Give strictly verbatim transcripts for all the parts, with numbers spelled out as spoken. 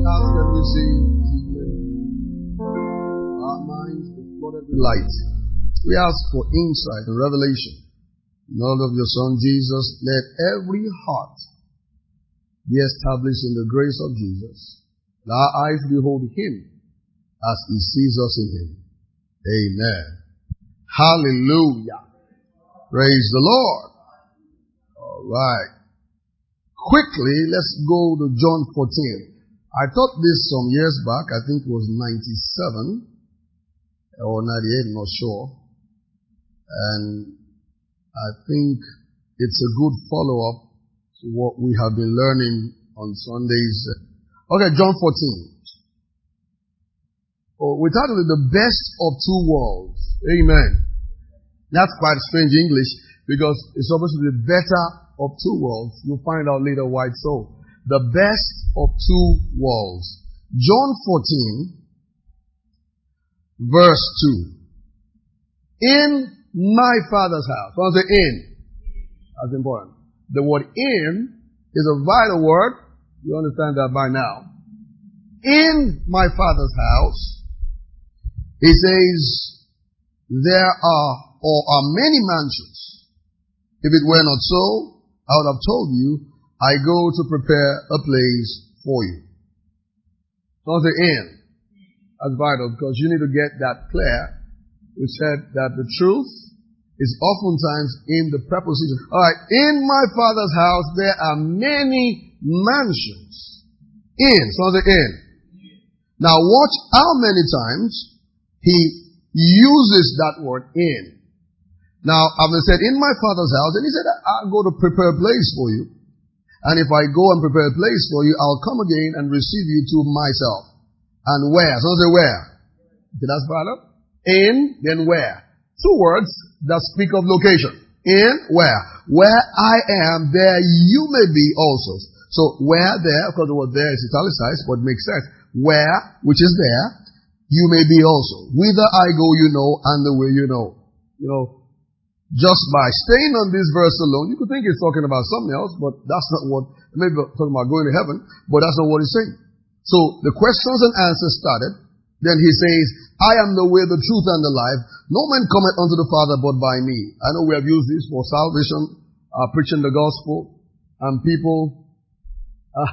else can we see this evening? Our minds be flooded with light. We ask for insight and revelation. In all of your Son Jesus, let every heart be established in the grace of Jesus. Let our eyes behold Him as He sees us in Him. Amen. Hallelujah. Praise the Lord. All right. Quickly, let's go to John fourteen. I taught this some years back. I think it was ninety-seven or ninety-eight, I'm not sure. And I think it's a good follow-up to what we have been learning on Sundays. Okay, John fourteen. Oh, we titled it The Best of Two Worlds. Amen. That's quite strange English because it's supposed to be the better of two worlds. You'll find out later why so. The best of two worlds. John fourteen, verse two. In my Father's house. Someone say in. That's important. The word in is a vital word. You understand that by now. In my Father's house, He says, there are or are many mansions. If it were not so, I would have told you, I go to prepare a place for you. Don't say in. That's vital because you need to get that clear. We said that the truth is oftentimes in the preposition. Alright, in my Father's house there are many mansions. In. So say in. Now watch how many times He uses that word in. Now, I've said, in my Father's house, and He said, I'll go to prepare a place for you. And if I go and prepare a place for you, I'll come again and receive you to myself. And where? So say where? Okay, that's better. In, then where? Two words that speak of location. In, where? Where I am, there you may be also. So, where, there, because the word there is italicized, but it makes sense. Where, which is there, you may be also. Whither I go, you know, and the way you know. You know, just by staying on this verse alone, you could think it's talking about something else, but that's not what, maybe talking about going to heaven, but that's not what He's saying. So the questions and answers started. Then He says, I am the way, the truth, and the life. No man cometh unto the Father but by me. I know we have used this for salvation, uh, preaching the gospel, and people, uh,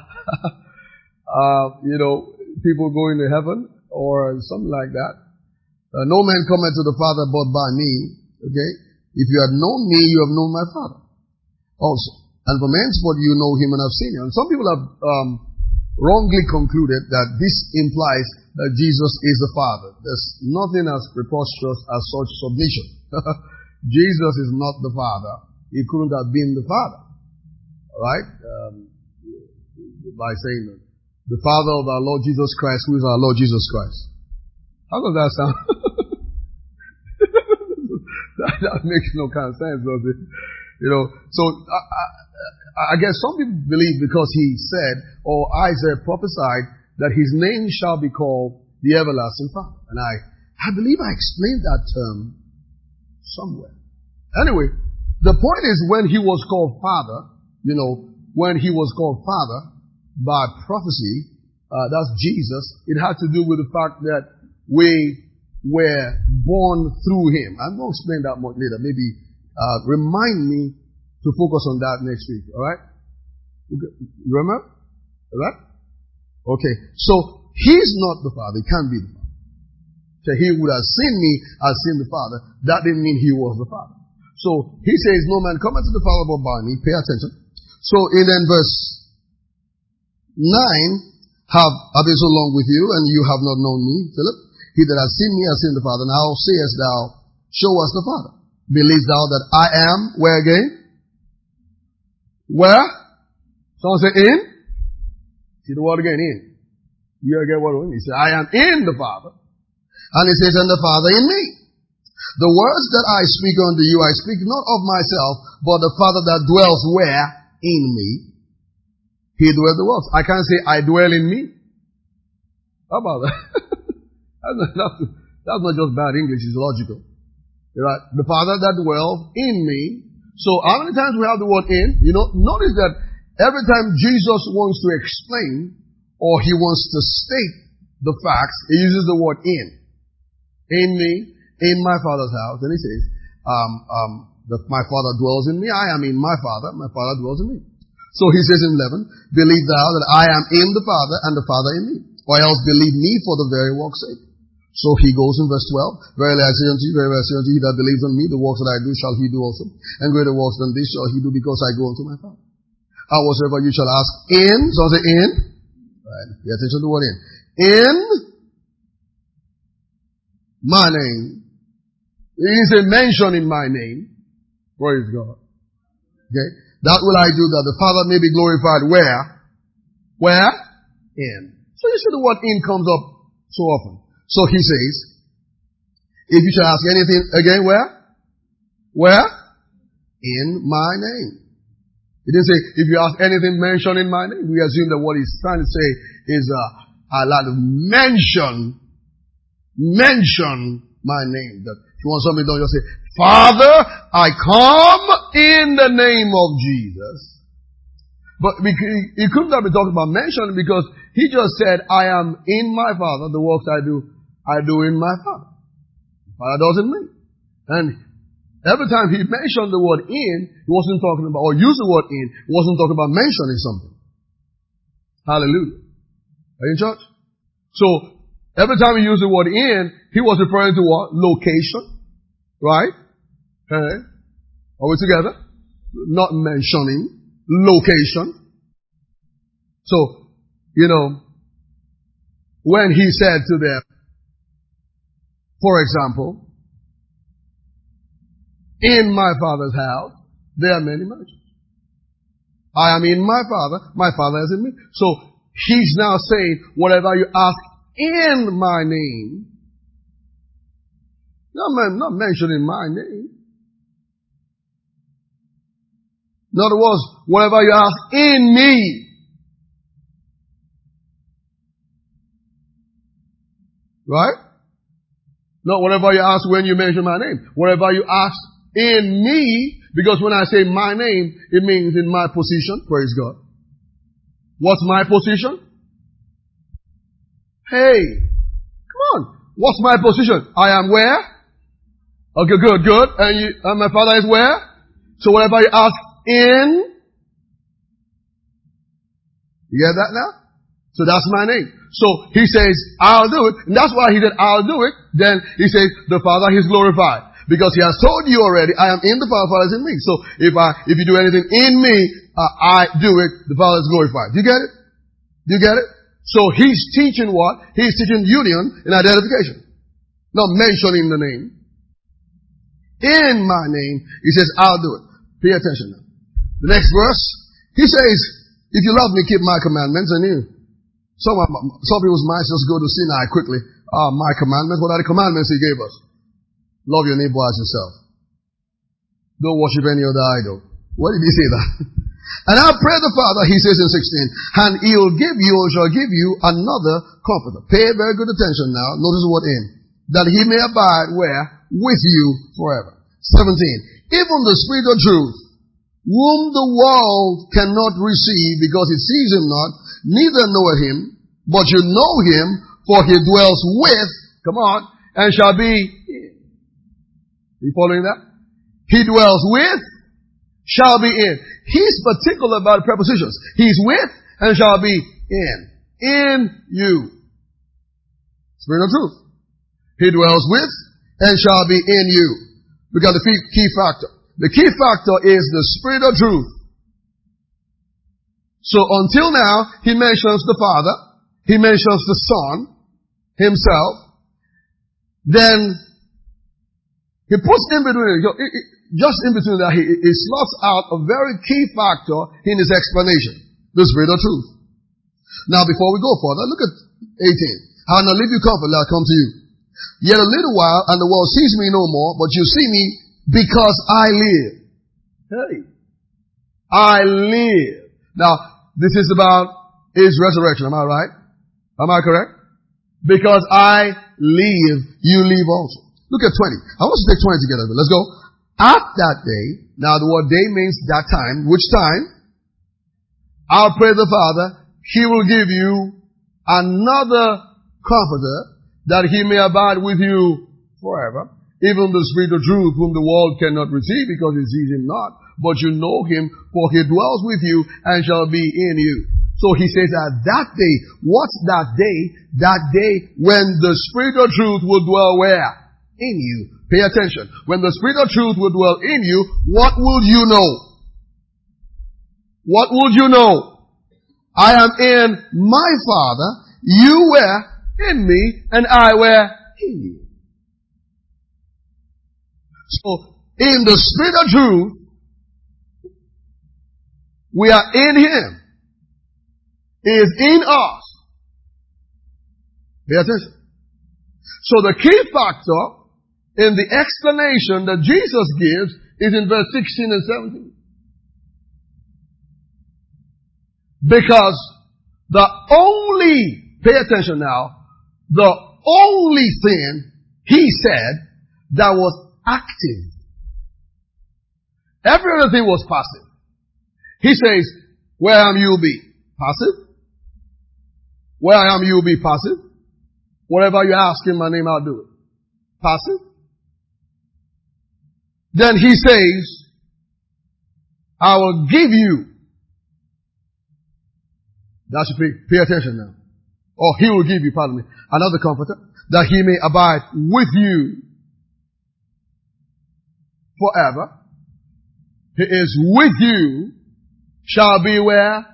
uh, you know, people going to heaven, or something like that. Uh, no man cometh to the Father but by me. Okay? If you had known me, you have known my Father also. And from henceforth you know Him and have seen Him. And some people have um, wrongly concluded that this implies that Jesus is the Father. There's nothing as preposterous as such submission. Jesus is not the Father. He couldn't have been the Father. Alright? Um, by saying that. The Father of our Lord Jesus Christ, who is our Lord Jesus Christ. How does that sound? that, that makes no kind of sense, does it? You know, so I, I, I guess some people believe because He said, or Isaiah prophesied, that His name shall be called the Everlasting Father. And I, I believe I explained that term somewhere. Anyway, the point is when He was called Father, you know, when He was called Father, by prophecy, uh, that's Jesus, it had to do with the fact that we were born through Him. I'm going to explain that more later. Maybe uh, remind me to focus on that next week. Alright? Okay. Remember? Alright? Okay. So, He's not the Father. He can't be the Father. So, He would have seen me as seen the Father. That didn't mean He was the Father. So, He says, no man cometh to the Father but by me. Pay attention. So, in then verse Nine, have I been so long with you, and you have not known me, Philip? He that has seen me has seen the Father. Now sayest thou, show us the Father. Believest thou that I am, where again? Where? Someone say in? See the word again, in. You get what it means. He said, I am in the Father. And He says, and the Father in me. The words that I speak unto you, I speak not of myself, but the Father that dwells where? In me. He dwells the world. I can't say, I dwell in me. How about that? that's, not, that's, that's not just bad English, it's logical. Right? The Father that dwells in me. So how many times we have the word in? You know, notice that every time Jesus wants to explain or he wants to state the facts, he uses the word in. In me, in my Father's house. And he says, um, um, that my Father dwells in me. I am in my Father. My Father dwells in me. So he says in eleven, believe thou that I am in the Father and the Father in me. Or else believe me for the very work's sake. So he goes in verse twelve, verily I say unto you, verily I say unto you, he that believes on me, the works that I do shall he do also. And greater works than this shall he do, because I go unto my Father. And whatsoever you shall ask in, so I say in, right, pay attention to the word in. In my name. He is a mention in my name. Praise God. Okay. That will I do, that the Father may be glorified where? Where? In. So you see the word in comes up so often. So he says, if you shall ask anything again, where? Where? In my name. He didn't say, if you ask anything mentioned in my name. We assume that what he's trying to say is uh, a lot of mention, mention my name. That if you want something done, you'll say, Father, I come in the name of Jesus. But he couldn't have been talking about mention, because he just said, I am in my Father. The works I do, I do in my Father. The Father does in me. And every time he mentioned the word in, he wasn't talking about, or used the word in, he wasn't talking about mentioning something. Hallelujah. Are you in church? So, every time he used the word in, he was referring to what? Location. Right? Okay. Are we together? Not mentioning. Location. So, you know, when he said to them, for example, in my Father's house, there are many mansions. I am in my Father, my Father is in me. So, he's now saying, whatever you ask in my name, not, not mentioning my name. In other words, whatever you ask in me. Right? Not whatever you ask when you mention my name. Whatever you ask in me, because when I say my name, it means in my position. Praise God. What's my position? Hey, come on. What's my position? I am where? Okay, good, good. And, you, and my Father is where? So whatever you ask in, you get that now? So that's my name. So he says, I'll do it. And that's why he said, I'll do it. Then he says, the Father is glorified. Because he has told you already, I am in the Father, Father is in me. So if I, if you do anything in me, uh, I do it, the Father is glorified. Do you get it? Do you get it? So he's teaching what? He's teaching union and identification. Not mentioning the name. In my name, he says, I'll do it. Pay attention now. The next verse, he says, if you love me, keep my commandments. And you, some, some people's minds just go to Sinai quickly. Ah, my commandments. What are the commandments he gave us? Love your neighbor as yourself. Don't worship any other idol. What did he say that? And I pray the Father, he says in sixteen, and he'll give you or shall give you another comforter. Pay very good attention now. Notice what in. That he may abide where? With you forever. seventeen. Even the Spirit of truth, whom the world cannot receive because it sees him not, neither knoweth him, but you know him, for he dwells with, come on, and shall be in. Are you following that? He dwells with, shall be in. He's particular about prepositions. He's with and shall be in. In you. Spirit of truth. He dwells with and shall be in you. We got the key factor. The key factor is the Spirit of truth. So until now, he mentions the Father. He mentions the Son himself. Then he puts in between, just in between that, he, he slots out a very key factor in his explanation. The Spirit of truth. Now before we go further, look at eighteen. I will not leave you comfortably, I'll come to you. Yet a little while, and the world sees me no more, but you see me because I live. Hey. I live. Now, this is about his resurrection, am I right? Am I correct? Because I live, you live also. Look at twenty. I want us to take twenty together. Let's go. At that day, now the word day means that time. Which time? I'll pray the Father. He will give you another comforter, that he may abide with you forever, even the Spirit of truth, whom the world cannot receive because it sees him not, but you know him, for he dwells with you and shall be in you. So he says at that day, what's that day? That day when the Spirit of truth will dwell where? In you. Pay attention. When the Spirit of truth will dwell in you, what will you know? What would you know? I am in my Father, you were in me, and I were in you. So, in the Spirit of truth, we are in him. He is in us. Pay attention. So the key factor in the explanation that Jesus gives is in verse sixteen and seventeen. Because the only, pay attention now, the only thing he said that was active. Every other thing was passive. He says, where I am you will be passive. Where I am you will be passive. Whatever you ask in my name, I'll do it. Passive. Then he says, I will give you. That should pay, pay attention now. Or he will give you, pardon me, another comforter, that he may abide with you forever. He is with you, shall be where?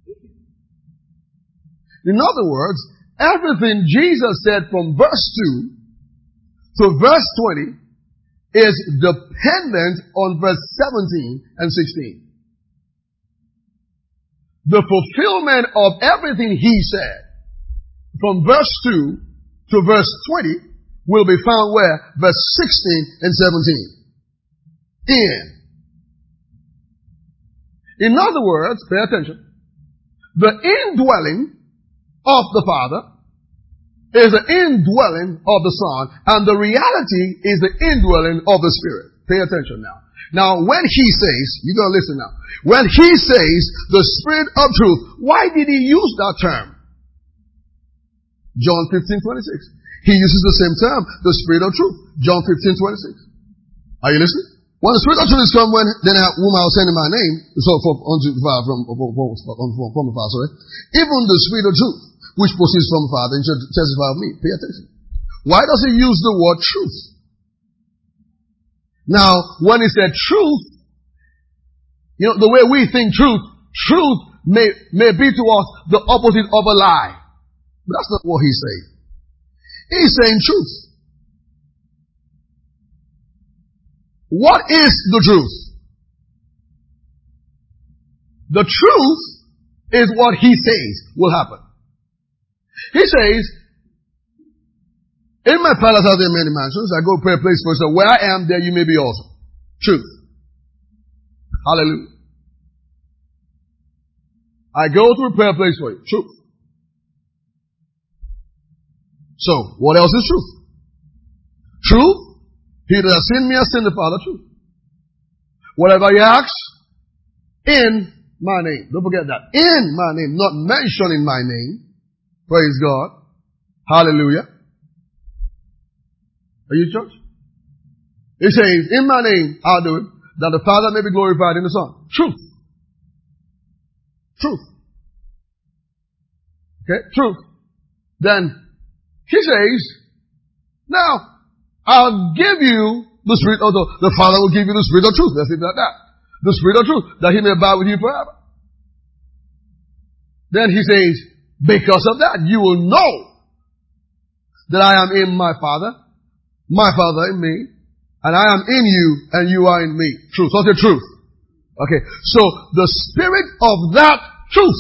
In other words, everything Jesus said from verse two to verse twenty is dependent on verse seventeen and sixteen. The fulfillment of everything he said from verse two to verse twenty will be found where? Verse sixteen and seventeen. In. In other words, pay attention, the indwelling of the Father is the indwelling of the Son, and the reality is the indwelling of the Spirit. Pay attention now. Now, when he says, you're going to listen now, when he says the Spirit of truth, why did he use that term? John fifteen twenty-six. He uses the same term, the Spirit of truth. John fifteen twenty-six. Are you listening? When the Spirit of truth is come, when then I, whom I will send in my name, so from unto the Father, from from, from, from, from the Father, sorry, even the Spirit of truth, which proceeds from the Father, and shall testify of me. Pay attention. Why does he use the word truth? Now, when he said truth, you know, the way we think truth, truth may, may be to us the opposite of a lie. But that's not what he's saying. He's saying truth. What is the truth? The truth is what he says will happen. He says, in my palace are there many mansions. I go prepare a place for you. So where I am, there you may be also. Truth. Hallelujah. I go to prepare a place for you. Truth. So, what else is truth? Truth. He that has seen me has seen the Father. Truth. Whatever you ask, in my name. Don't forget that. In my name. Not mentioning my name. Praise God. Hallelujah. Are you church? He says, in my name, I'll do it, that the Father may be glorified in the Son. Truth. Truth. Okay? Truth. Then, he says, now, I'll give you the Spirit of the, the Father will give you the Spirit of truth. Let's say like that. The Spirit of truth, that he may abide with you forever. Then he says, because of that, you will know that I am in my Father, my Father in me, and I am in you, and you are in me. Truth. So the truth. Okay. So the Spirit of that truth.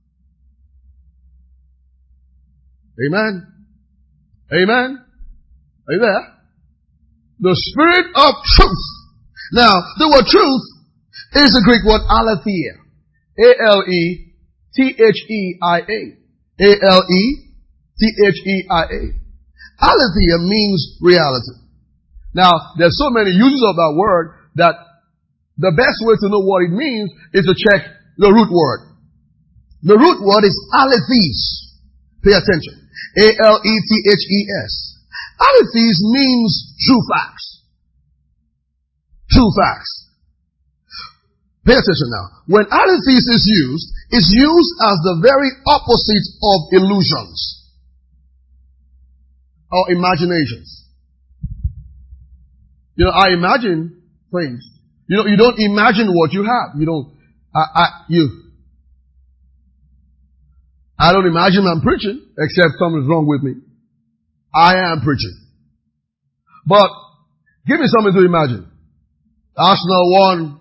Amen. Amen. Are you there? The Spirit of truth. Now, the word truth is the Greek word aletheia. A L E T H E I A. A L E T H E I A. Aletheia means reality. Now, there's so many uses of that word that the best way to know what it means is to check the root word. The root word is alethes. Pay attention. A L E T H E S. Alethes means true facts. True facts. Pay attention now. When alethes is used, it's used as the very opposite of illusions or imaginations. You know, I imagine things. You know, you don't imagine what you have. You don't, I, I, you. I don't imagine I'm preaching, except something's wrong with me. I am preaching. But, give me something to imagine. Arsenal won.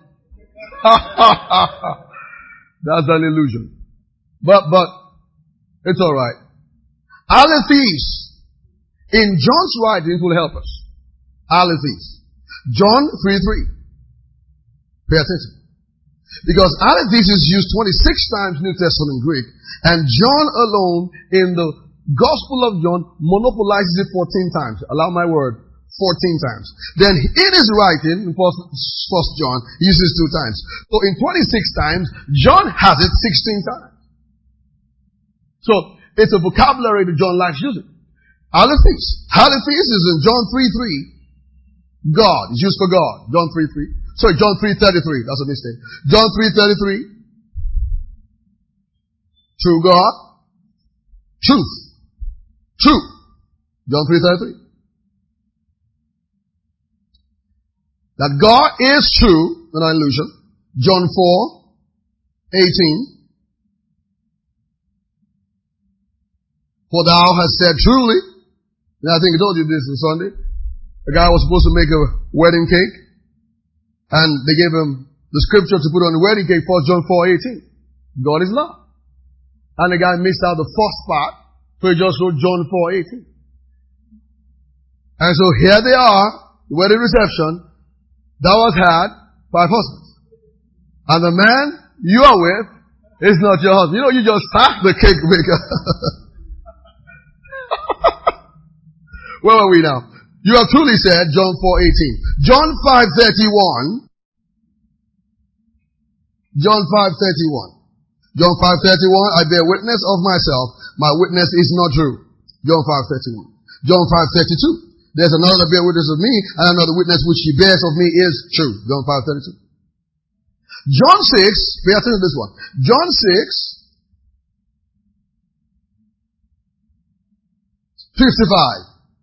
That's an illusion. But, but, it's alright. Alethes. In John's writings will help us. Alethes. John three three. Pay attention. Because alethes is used twenty-six times New Testament Greek, and John alone in the Gospel of John monopolizes it fourteen times. Allow my word, fourteen times. Then in his writing, in First John, he uses two times. So in twenty-six times, John has it sixteen times. So it's a vocabulary that John likes using. Alethes. Alethes is in John three three. God. It's used for God. John three three. Sorry, John three thirty-three. That's a mistake. John three thirty-three. True God. Truth. True. John three thirty-three. That God is true, not an illusion. John four eighteen. For thou hast said truly. And I think I told you this on Sunday. A guy was supposed to make a wedding cake, and they gave him the scripture to put on the wedding cake, First John four eighteen. God is love. And the guy missed out the first part, so he just wrote John four eighteen. And so here they are, the wedding reception. Thou hast had five husbands. And the man you are with is not your husband. You know, you just sacked the cake maker. Where are we now? You have truly said, John four eighteen. John five thirty-one. John five thirty-one. John five thirty-one, I bear witness of myself. My witness is not true. John five thirty-one. John five thirty-two. There's another that bear witness of me, and another witness which he bears of me is true. John five thirty-two. John six, pay attention to this one. John six, fifty-five.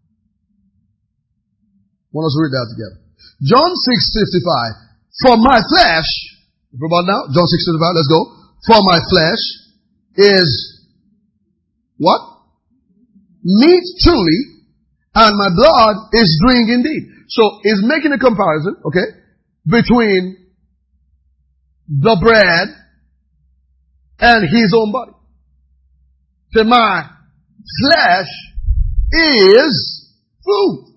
I want us to read that together. John six fifty-five. For my flesh, about now, John six fifty-five, let's go. For my flesh is what? Meat truly, and my blood is drink indeed. So he's making a comparison, okay, between the bread and his own body. So my flesh is food.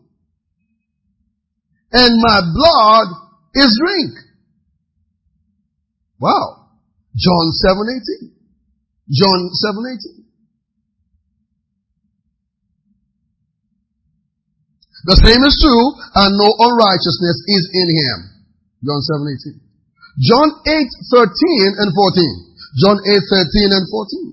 And my blood is drink. Wow. John seven eighteen. John seven eighteen. The same is true, and no unrighteousness is in him. John seven eighteen. John eight thirteen and fourteen. John eight thirteen and fourteen.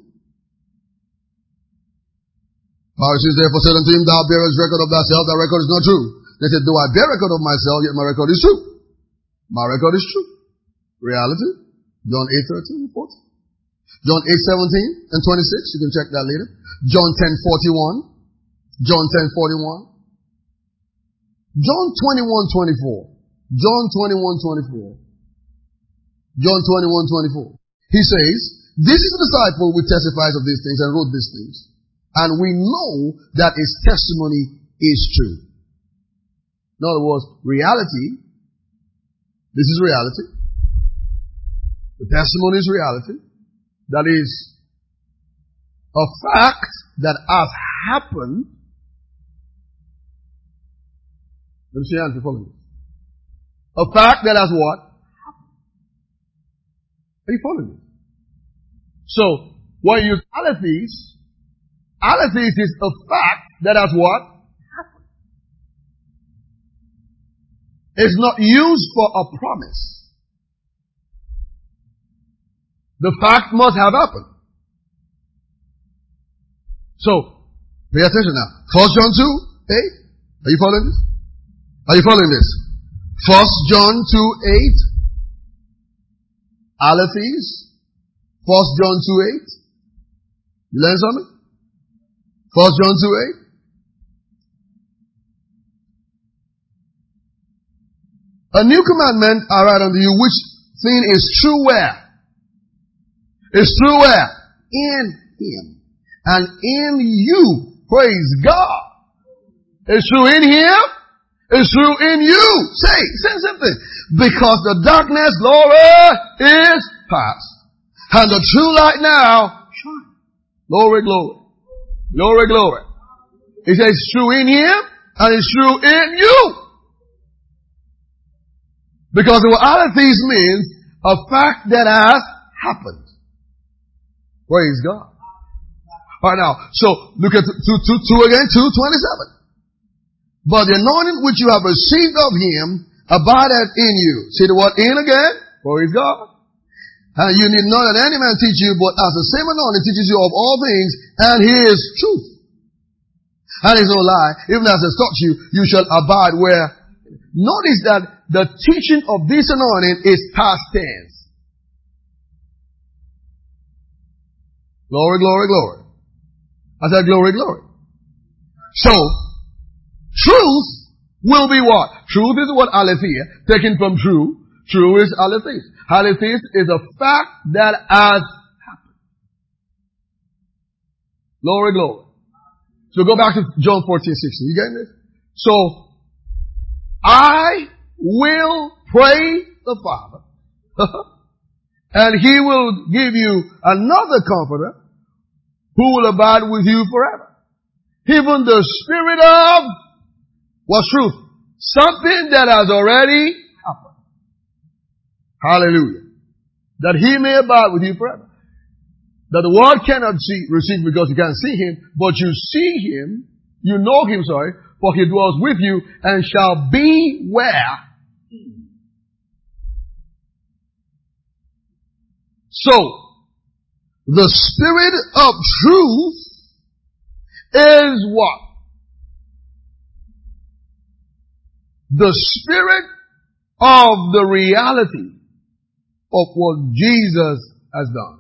Pharisees therefore said unto him, Thou bearest record of thyself, thy record is not true. They said, Though I bear record of myself, yet my record is true. My record is true. Reality. John eight thirteen and fourteen. John eight seventeen and twenty-six. You can check that later. John ten forty-one. John ten forty-one. John twenty-one twenty-four. John twenty-one twenty-four. John twenty-one twenty-four. He says, This is the disciple which testifies of these things and wrote these things. And we know that his testimony is true. In other words, reality. This is reality. The testimony is reality. That is a fact that has happened. Let me see how you follow me. A fact that has what? Are you following me? So, when you use alethes, alethes is a fact that has what? It's not used for a promise. The fact must have happened. So, pay attention now. First John two, eight. Are you following this? Are you following this? First John two, eight. Alethes. First John two, eight. You learn something? First John two, eight. A new commandment I write unto you, which thing is true where? Is true where? In Him. And in you. Praise God. It's true in Him. It's true in you. Say, say something. Because the darkness, glory, is past. And the true light now shines. Glory, glory. Glory, glory. It says it's true in Him and it's true in you. Because the Alethes means a fact that has happened. Praise God. Alright now, so look at two, two, two again, two twenty-seven. But the anointing which you have received of Him abideth in you. See the word in again? Praise God. And you need not that any man teach you, but as the same anointing teaches you of all things, and He is truth. And He is no lie. Even as it taught you, you shall abide where. Notice that the teaching of this anointing is past tense. Glory, glory, glory. I said glory, glory. So, truth will be what? Truth is what? Aletheia. Taken from true. True is Alethes. Alethes is a fact that has happened. Glory, glory. So go back to John fourteen, sixteen. You getting this? So, I will pray the Father, and He will give you another comforter who will abide with you forever. Even the Spirit of what's truth? Something that has already happened. Hallelujah. That He may abide with you forever. That the world cannot see, receive because you can't see Him, but you see Him, you know Him, sorry, for He dwells with you and shall be where? So, the Spirit of truth is what? The Spirit of the reality of what Jesus has done.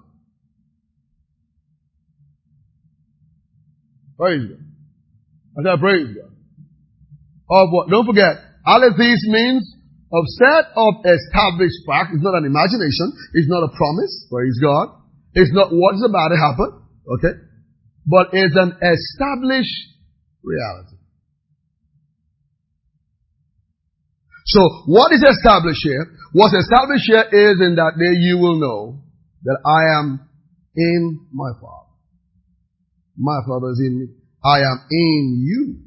Praise God. I said praise God. Of what? Don't forget, Alethes means of set of established fact. It's not an imagination. It's not a promise. Praise God. It's not what's about to happen. Okay? But it's an established reality. So, what is established here? What's established here is in that day you will know that I am in my Father. My Father is in me. I am in you.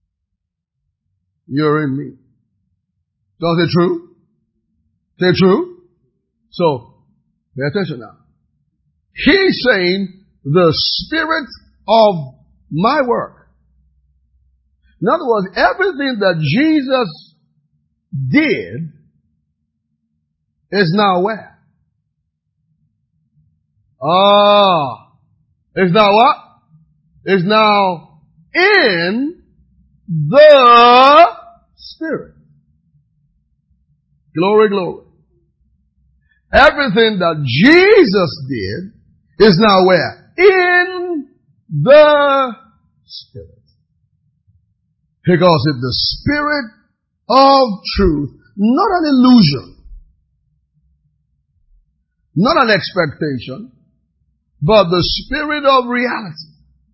You're in me. Don't say true? Say true? So, pay attention now. He's saying the Spirit of my work. In other words, everything that Jesus did is now where? Ah. Is now what? Is now in the Spirit. Glory, glory. Everything that Jesus did is now where? In the Spirit. Because it's the Spirit of truth, not an illusion, not an expectation, but the Spirit of reality.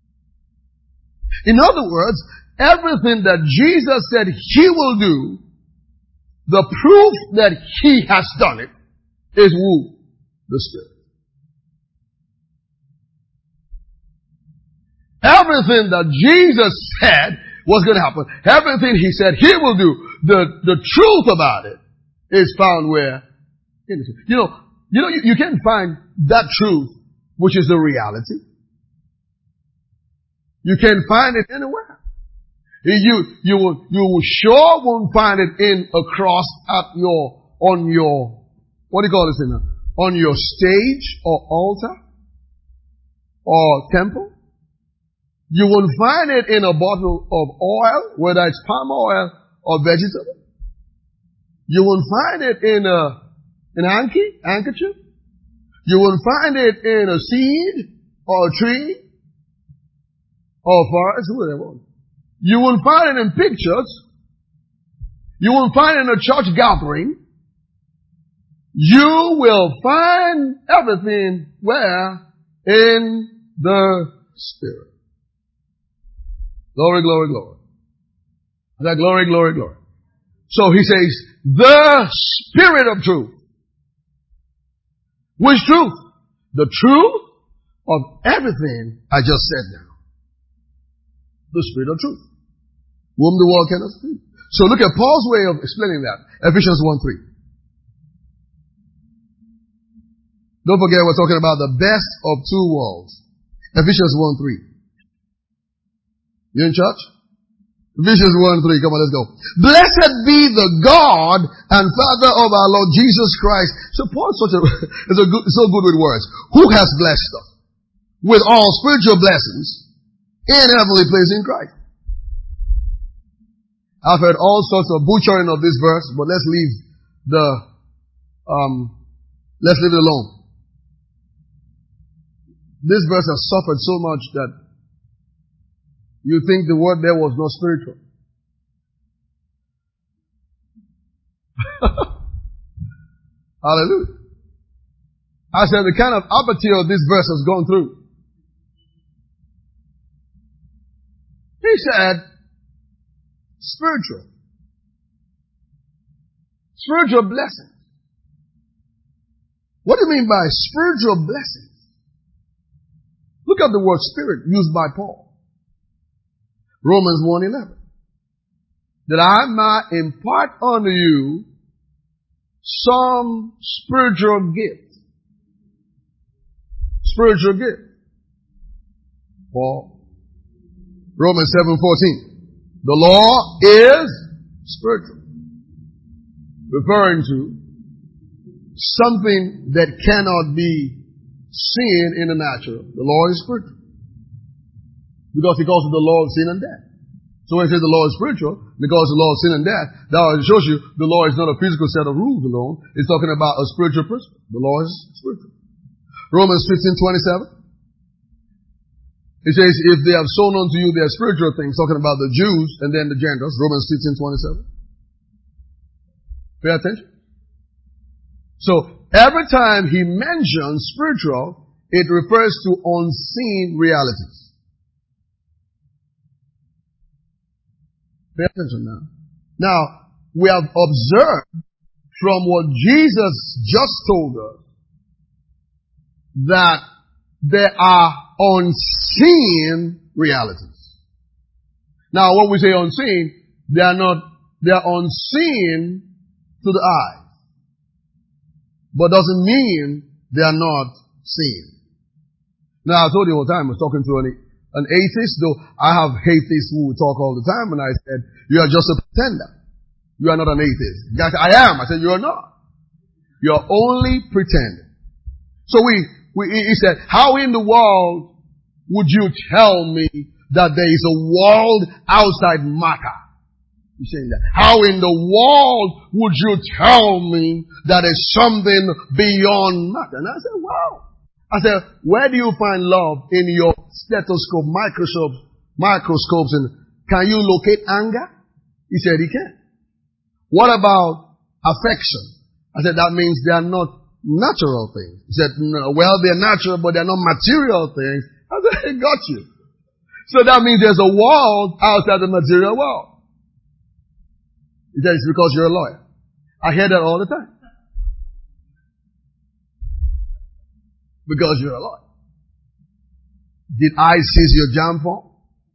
In other words, everything that Jesus said He will do, the proof that He has done it is who? The Spirit. Everything that Jesus said was going to happen, everything He said He will do, the, the truth about it is found where? In the Spirit. You know, you know, you, you can't find that truth, which is the reality. You can't find it anywhere. You, you will, you will sure won't find it in a cross at your, on your, what do you call this in there? On your stage or altar or temple. You will find it in a bottle of oil, whether it's palm oil or vegetable. You will find it in a, an hanky, handkerchief. You will find it in a seed or a tree or a forest, whatever. You will find it in pictures. You will find it in a church gathering. You will find everything where? In the Spirit. Glory, glory, glory. That glory, glory, glory. So he says, the Spirit of truth. Which truth? The truth of everything I just said now. The Spirit of truth. Whom the world cannot see. So look at Paul's way of explaining that. Ephesians one three. Don't forget we're talking about the best of two worlds. Ephesians one three. You in church? Ephesians one three. Come on, let's go. Blessed be the God and Father of our Lord Jesus Christ. So Paul is such a, is a good, so good with words. Who has blessed us with all spiritual blessings in heavenly places in Christ. I've heard all sorts of butchering of this verse, but let's leave the, um, let's leave it alone. This verse has suffered so much that you think the word there was not spiritual. Hallelujah. I said the kind of apathy of this verse has gone through. He said, spiritual. Spiritual blessings. What do you mean by spiritual blessings? Look at the word spirit used by Paul. Romans one eleven. That I might impart unto you some spiritual gift. Spiritual gift. Paul. Romans seven fourteen. The law is spiritual. Referring to something that cannot be seen in the natural. The law is spiritual. Because it calls it the law of sin and death. So when it says the law is spiritual, because the law of sin and death, that shows you the law is not a physical set of rules alone. It's talking about a spiritual principle. The law is spiritual. Romans fifteen twenty-seven. It says, if they have sown unto you their spiritual things, talking about the Jews and then the Gentiles. Romans fifteen twenty-seven. Pay attention. So, every time he mentions spiritual, it refers to unseen realities. Pay attention now. Now, we have observed from what Jesus just told us that there are unseen realities. Now, when we say unseen, they are not, they are unseen to the eye. But doesn't mean they are not seen. Now, I told you all the time, I was talking to an, an atheist, though I have atheists who talk all the time, and I said, you are just a pretender. You are not an atheist. The guy said, I am. I said, you are not. You are only pretending. So we, we, he said, how in the world would you tell me that there is a world outside matter? He's saying that. How in the world would you tell me that there's something beyond matter? And I said, wow. I said, where do you find love in your stethoscope, microscope, microscopes, and can you locate anger? He said he can. What about affection? I said, that means they are not natural things. He said, no, well, they're natural, but they're not material things. I said, I got you. So that means there's a world outside the material world. He said, it's because you're a lawyer. I hear that all the time. Because you're a lawyer. Did I seize your jam form?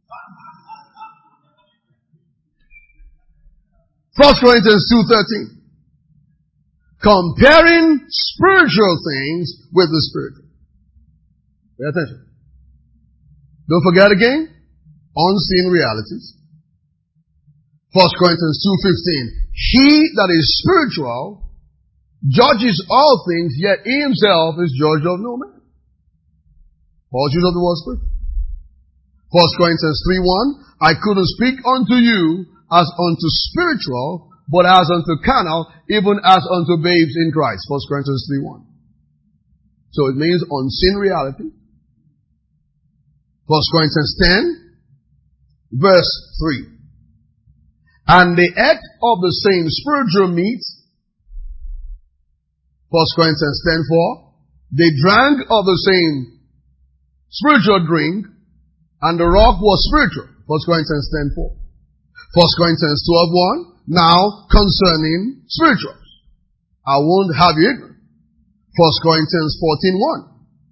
First Corinthians two thirteen. Comparing spiritual things with the spiritual. Pay attention. Don't forget again, unseen realities. First Corinthians two fifteen. He that is spiritual judges all things, yet he himself is judged of no man. Paul's use of the word spiritual. First Corinthians three one, I couldn't speak unto you as unto spiritual, but as unto carnal, even as unto babes in Christ. First Corinthians three one. So it means unseen reality. First Corinthians ten, verse three. And they ate of the same spiritual meat. First Corinthians ten four. They drank of the same spiritual drink, and the rock was spiritual. First Corinthians ten four. First Corinthians twelve one. Now concerning spirituals. I won't have you ignorant. First Corinthians fourteen one.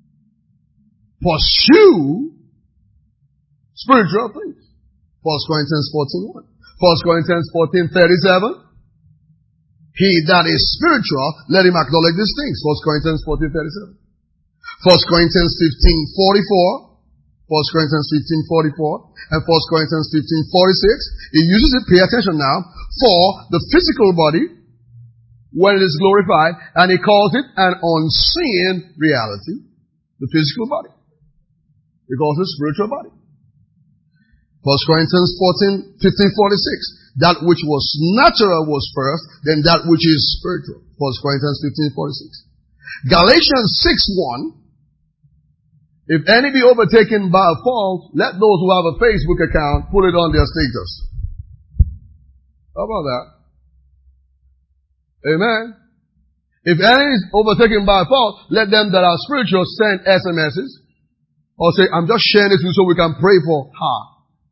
Pursue spiritual things. First Corinthians fourteen one. First Corinthians fourteen thirty-seven. He that is spiritual, let him acknowledge these things. First Corinthians fourteen thirty-seven. First Corinthians fifteen forty-four. First Corinthians fifteen forty-four. And First Corinthians fifteen forty-six. He uses it, pay attention now, for the physical body when it is glorified, and he calls it an unseen reality, the physical body. He calls it spiritual body. First Corinthians fourteen fifteen forty-six. That which was natural was first, then that which is spiritual. First Corinthians fifteen forty-six. Galatians six one. If any be overtaken by a fault, let those who have a Facebook account put it on their status. How about that? Amen. If any is overtaken by a fault, let them that are spiritual send S M Ses or say, I'm just sharing this so we can pray for her.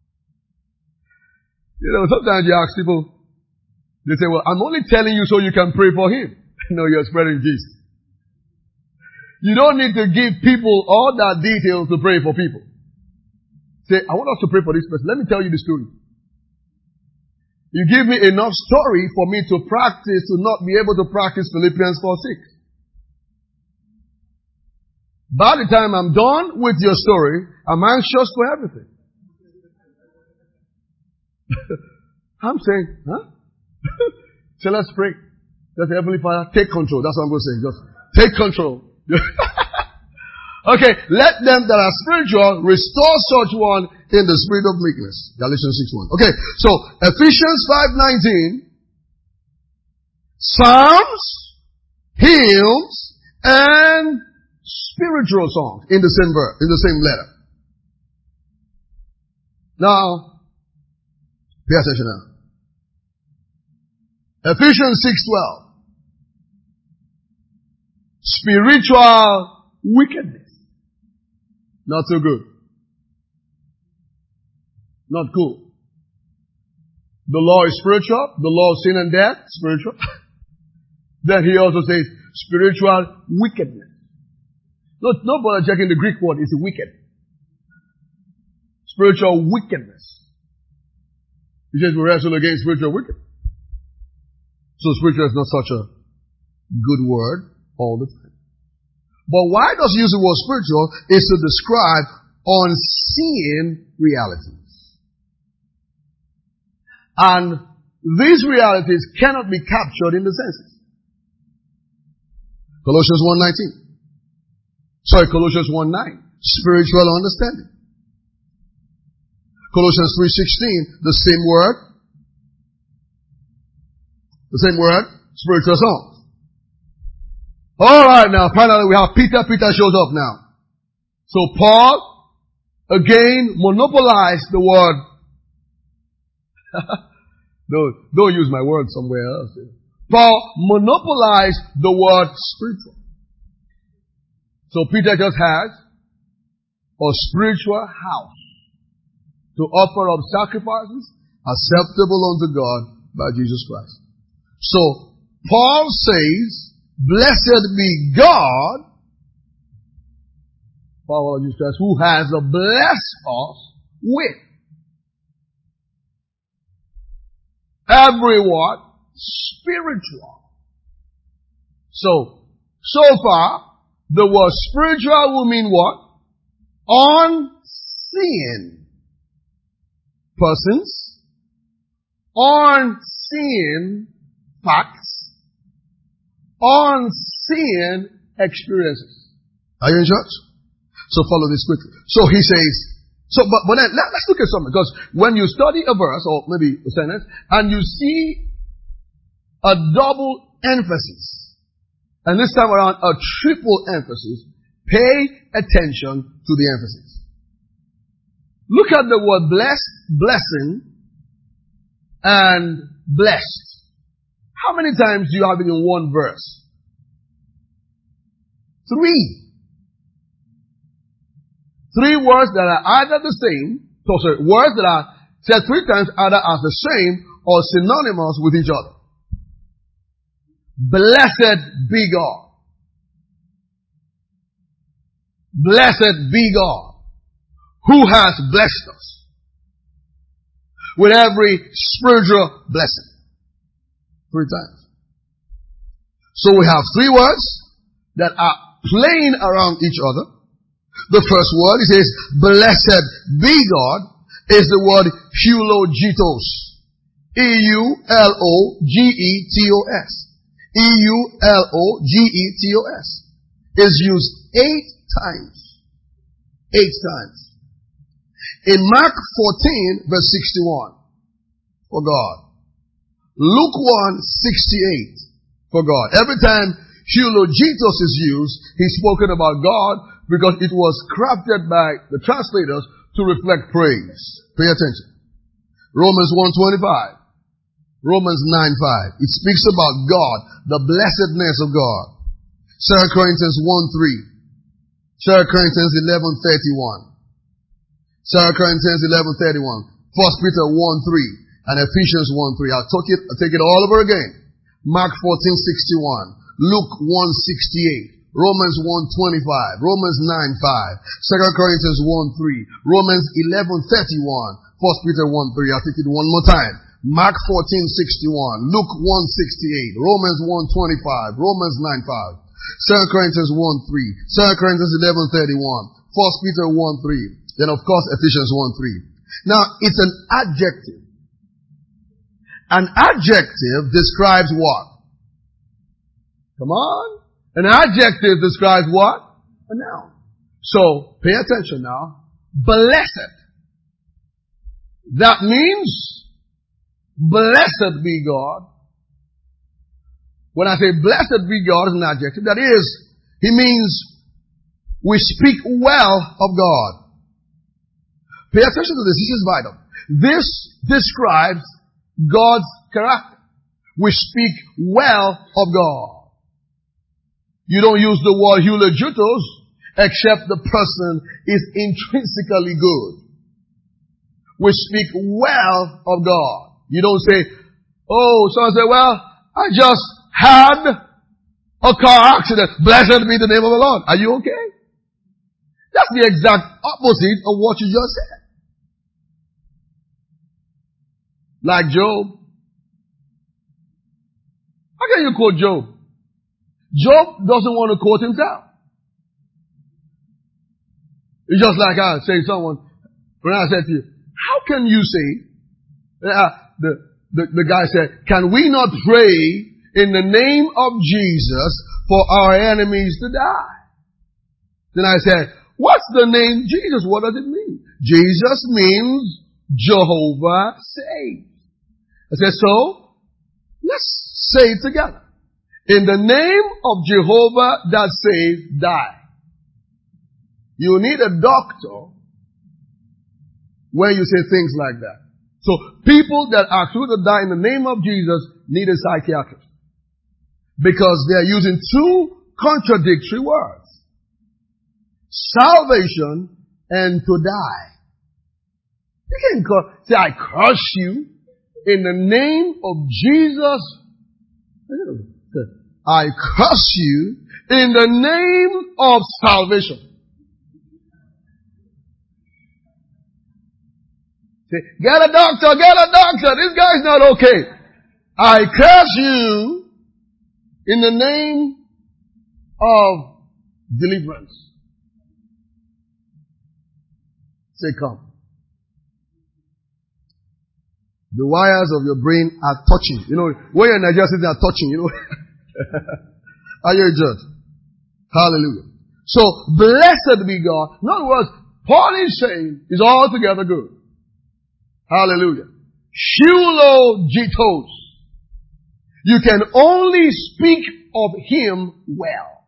You know, sometimes you ask people, they say, well, I'm only telling you so you can pray for him. No, you're spreading Jesus. You don't need to give people all that detail to pray for people. Say, I want us to pray for this person. Let me tell you the story. You give me enough story for me to practice, to not be able to practice Philippians four six. By the time I'm done with your story, I'm anxious for everything. I'm saying, huh? So let's pray. Let the Heavenly Father take control. That's what I'm going to say. Just take control. Okay, let them that are spiritual restore such one in the spirit of meekness. Galatians six one. Okay, so Ephesians five nineteen. Psalms, hymns, and spiritual songs in the same verse, in the same letter. Now, pay attention now. Ephesians six twelve. Spiritual wickedness. Not so good. Not cool. The law is spiritual. The law of sin and death, spiritual. Then he also says spiritual wickedness. No, no bother checking the Greek word. It's wicked. Spiritual wickedness. He says we wrestle against spiritual wickedness. So spiritual is not such a good word all the time. But why does he use the word spiritual is to describe unseen realities. And these realities cannot be captured in the senses. Colossians one nineteen. Sorry, Colossians one nine. Spiritual understanding. Colossians three sixteen. The same word. The same word. Spiritual songs. Alright now, finally we have Peter. Peter shows up now. So Paul, again, monopolized the word. don't, don't use my word somewhere else. Paul monopolized the word spiritual. So Peter just has a spiritual house to offer up sacrifices acceptable unto God by Jesus Christ. So Paul says, blessed be God, Father of Jesus Christ, who has blessed us with every what? Spiritual. So, so far, the word spiritual will mean what? Unseen persons, unseen facts, unseen experiences. Are you in church? So follow this quickly. So he says, So, but, but then let, let's look at something, because when you study a verse, or maybe a sentence, and you see a double emphasis, and this time around a triple emphasis, pay attention to the emphasis. Look at the word blessed, blessing, and blessed. How many times do you have it in one verse? Three. Three words that are either the same, so sorry, words that are said three times either as the same or synonymous with each other. Blessed be God. Blessed be God, who has blessed us with every spiritual blessing. Three times. So we have three words that are playing around each other. The first word, it says, blessed be God, is the word eulogitos. E U L O G E T O S. E U L O G E T O S. Is used eight times. Eight times. In Mark fourteen, verse sixty-one, for God. Luke one, sixty-eight, for God. Every time eulogitos is used, he's spoken about God, because it was crafted by the translators to reflect praise. Pay attention. Romans one twenty-five. Romans nine five. It speaks about God, the blessedness of God. Second Corinthians one three. Second Corinthians eleven thirty-one. Second Corinthians eleven thirty-one. First Peter one three. And Ephesians one three. I'll take it, I'll take it all over again. Mark fourteen sixty-one. Luke one sixty-eight. Romans one twenty-five, Romans nine five, Second Corinthians one three, Romans eleven thirty-one, First Peter one three. I'll take it one more time. Mark fourteen sixty-one, Luke one sixty-eight, Romans one twenty-five, Romans nine five, Second Corinthians one three, Second Corinthians eleven thirty-one, First Peter one three, then of course Ephesians one three. Now, it's an adjective. An adjective describes what? Come on. An adjective describes what? A noun. So, pay attention now. Blessed. That means, blessed be God. When I say blessed be God as an adjective, that is, he means we speak well of God. Pay attention to this. This is vital. This describes God's character. We speak well of God. You don't use the word eulogitos except the person is intrinsically good. We speak well of God. You don't say, oh, someone say, well, I just had a car accident. Blessed be the name of the Lord. Are you okay? That's the exact opposite of what you just said. Like Job. How can you quote Job? Job doesn't want to quote himself. It's just like I say someone, when I said to you, how can you say, uh, the, the, the guy said, can we not pray in the name of Jesus for our enemies to die? Then I said, what's the name Jesus? What does it mean? Jesus means Jehovah saves. I said, so, let's say it together. In the name of Jehovah that saves, die. You need a doctor when you say things like that. So people that are true to die in the name of Jesus need a psychiatrist. Because they're using two contradictory words. Salvation and to die. You can't call, say, I curse you in the name of Jesus. I curse you in the name of salvation. Say, get a doctor, get a doctor. This guy's not okay. I curse you in the name of deliverance. Say, come. The wires of your brain are touching. You know, when you're in Nigeria, they are touching, you know. Are you a judge? Hallelujah. So, blessed be God. In other words, Paul is saying is altogether good. Hallelujah. Shulogitos. You can only speak of him well.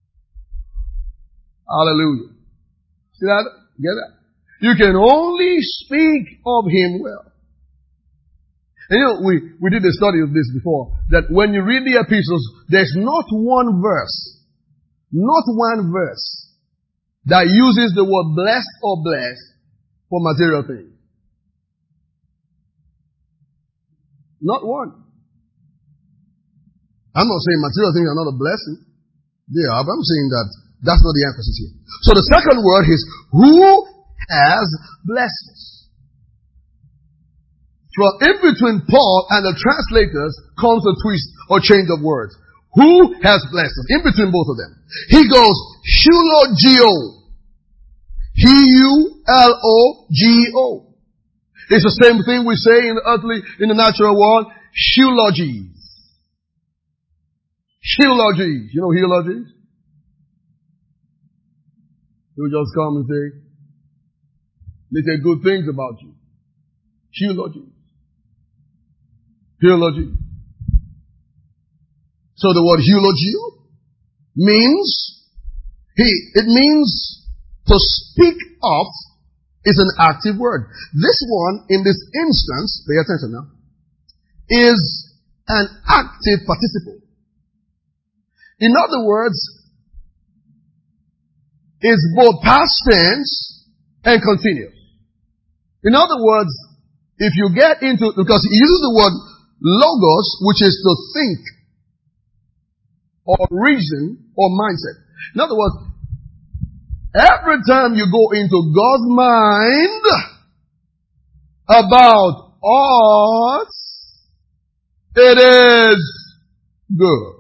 Hallelujah. See that? Get that? You can only speak of him well. And you know, we, we did a study of this before, that when you read the epistles, there's not one verse, not one verse that uses the word blessed or blessed for material things. Not one. I'm not saying material things are not a blessing. They are, but I'm saying that that's not the emphasis here. So the second word is, who has blessed us? From in between Paul and the translators comes a twist or change of words. Who has blessed us? In between both of them. He goes, Shulogio. H U L O G O. It's the same thing we say in the earthly, in the natural world. Eulogies. Eulogies. You know eulogies? Who just come and say, they say good things about you. Eulogies. Eulogy. So the word eulogio means, he, it means to speak of is an active word. This one, in this instance, pay attention now, is an active participle. In other words, is both past tense and continuous. In other words, if you get into, because he uses the word logos, which is to think, or reason, or mindset. In other words, every time you go into God's mind about us, it is good.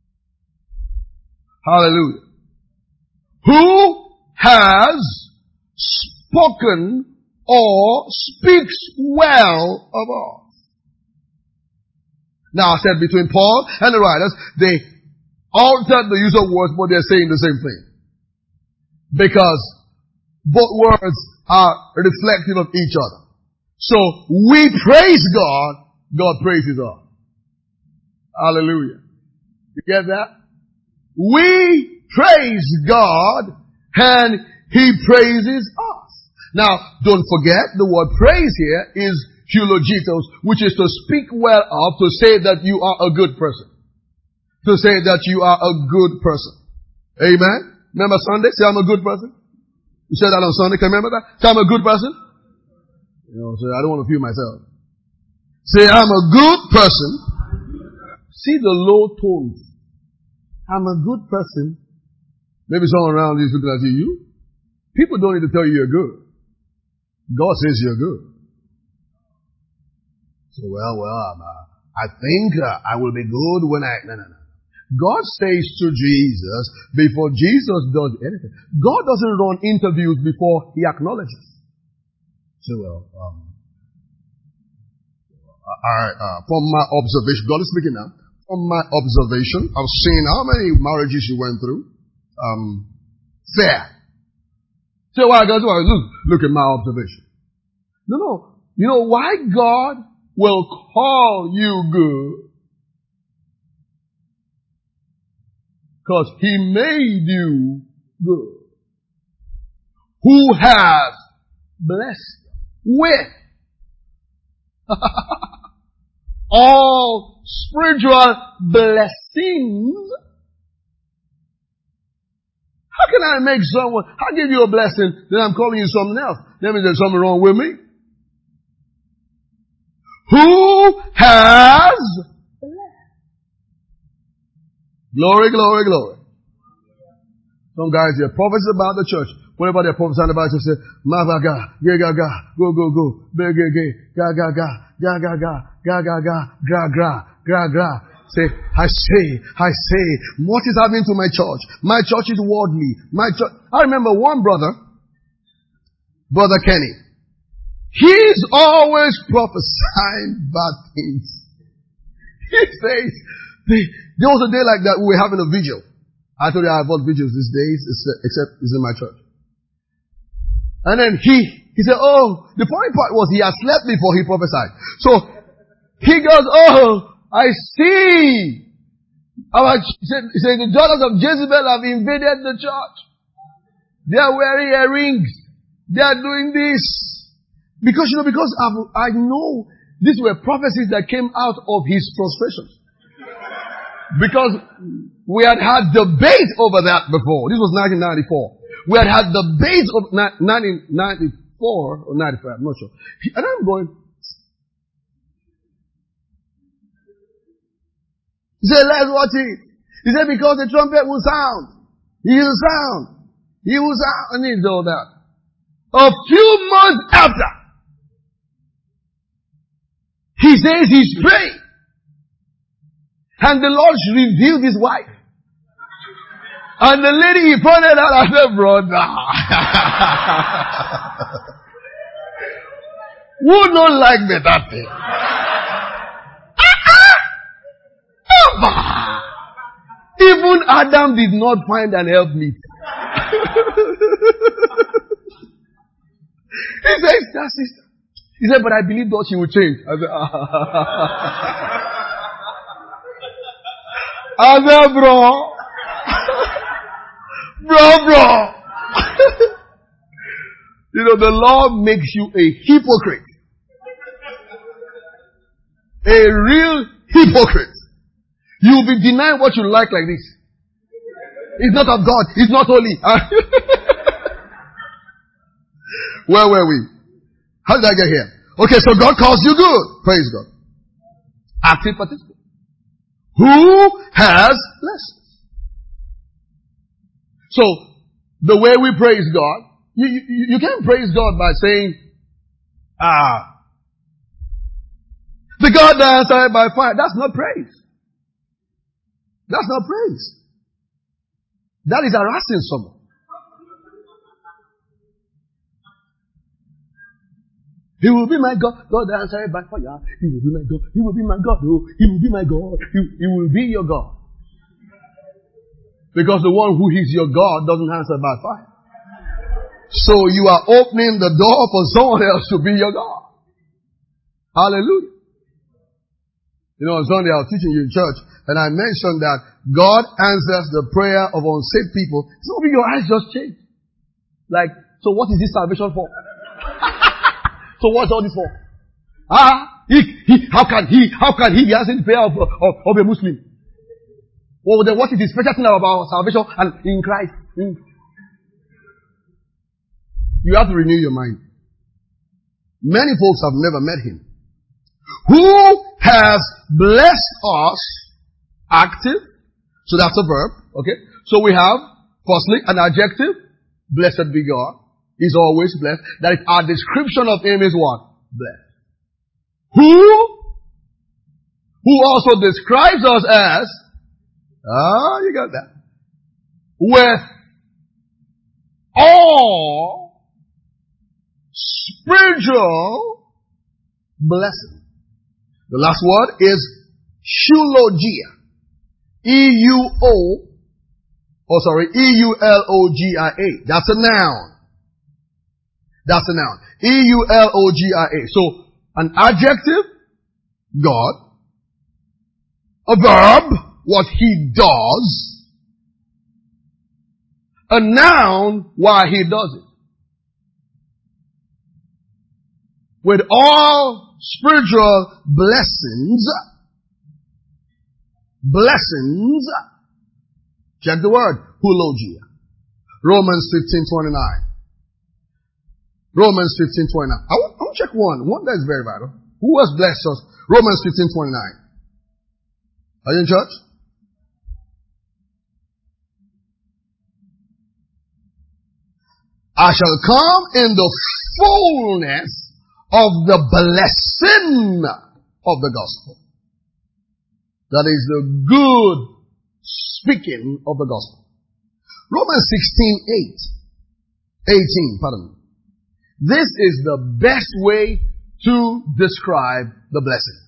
Hallelujah. Who has spoken or speaks well of us? Now I said between Paul and the writers, they altered the use of words, but they're saying the same thing. Because both words are reflective of each other. So we praise God, God praises us. Hallelujah. You get that? We praise God and He praises us. Now, don't forget the word praise here is eulogitos, which is to speak well of, to say that you are a good person. To say that you are a good person. Amen? Remember Sunday? Say I'm a good person. You said that on Sunday. Can you remember that? Say I'm a good person. You know, say I don't want to feel myself. Say I'm a good person. See the low tones. I'm a good person. Maybe someone around you is looking at you. You? People don't need to tell you you're good. God says you're good. So, well, well, um, uh, I think uh, I will be good when I... No, no, no. God says to Jesus, before Jesus does anything, God doesn't run interviews before He acknowledges. So, well, um, I, uh, from my observation, God is speaking now. From my observation, I've seen how many marriages you went through. Um, fair. So why, guys? Why? Look, look at my observation. No, no. You know why God will call you good? Because He made you good. Who has blessed with all spiritual blessings. How can I make someone, I give you a blessing, then I'm calling you something else? That means there's something wrong with me. Who has blessed? Glory, glory, glory. Some guys hear prophets about the church. Whenever they're prophesying about it, they say, ma ga ga, ga ga ga, go go go, be ge ge, ga ga ga, ga ga ga, ga ga ga, gra gra, gra gra. Say, I say, I say, what is happening to my church? My church is worldly. My church. I remember one brother, Brother Kenny. He's always prophesying bad things. He says, there was a day like that we were having a vigil. I told you I avoid vigils these days, except it's in my church. And then he, he said, oh, the funny part was he had slept before he prophesied. So, he goes, oh, I see. Our, he said, he said, the daughters of Jezebel have invaded the church. They are wearing earrings. They are doing this. Because, you know, because I've, I know these were prophecies that came out of his frustrations. Because we had had debate over that before. This was nineteen ninety-four. We had had debate of nineteen ninety-four or ninety-five, I'm not sure. And I'm going, he said, let's watch it. He said, because the trumpet will sound. He will sound. He will sound. And he did all that. A few months after, he says he's praying. And the Lord revealed his wife. And the lady he pointed out, I said, brother. Who don't like me that thing? Even Adam did not find an helpmeet. He says, that sister. He said, but I believe that she will change. I said, ah. I said, bro. Bro, bro. You know, the Lord makes you a hypocrite. A real hypocrite. You will be denying what you like like this. It's not of God. It's not holy. Where were we? How did I get here? Okay, so God calls you good. Praise God. Active participant. Who has blessings? So, the way we praise God, you, you, you can't praise God by saying, ah, the God that answered by fire. That's not praise. That's not praise. That is harassing someone. He will be my God. God that answered by fire. He will be my God. He will be my God. Oh, he will be my God. He, he will be your God. Because the one who is your God doesn't answer by fire. So you are opening the door for someone else to be your God. Hallelujah. You know, on Sunday I was teaching you in church and I mentioned that God answers the prayer of unsaved people. Some of your eyes just change. Like, so what is this salvation for? So what's all this for? Ah, he, he, how can he, how can he be answering the prayer of, of, of a Muslim? Well, then what is the special thing about salvation and in Christ? Hmm. You have to renew your mind. Many folks have never met him. Who has blessed us? Active. So that's a verb. Okay. So we have, firstly, an adjective. Blessed be God. He's always blessed. That is, our description of him is what? Blessed. Who? Who also describes us as, ah, you got that. With all spiritual blessing. The last word is eulogia. E U O, oh sorry, E U L O G I A. That's a noun. That's a noun. E U L O G I A. So, an adjective, God. A verb, what he does. A noun, why he does it. With all spiritual blessings, blessings, check the word, eulogia. Romans fifteen twenty-nine. Romans fifteen twenty-nine. I want, I want to check one. One that is very vital. Who has blessed us? Romans fifteen twenty-nine. Are you in church? I shall come in the fullness of the blessing of the gospel. That is the good speaking of the gospel. Romans sixteen eight. eighteen, pardon me. This is the best way to describe the blessing.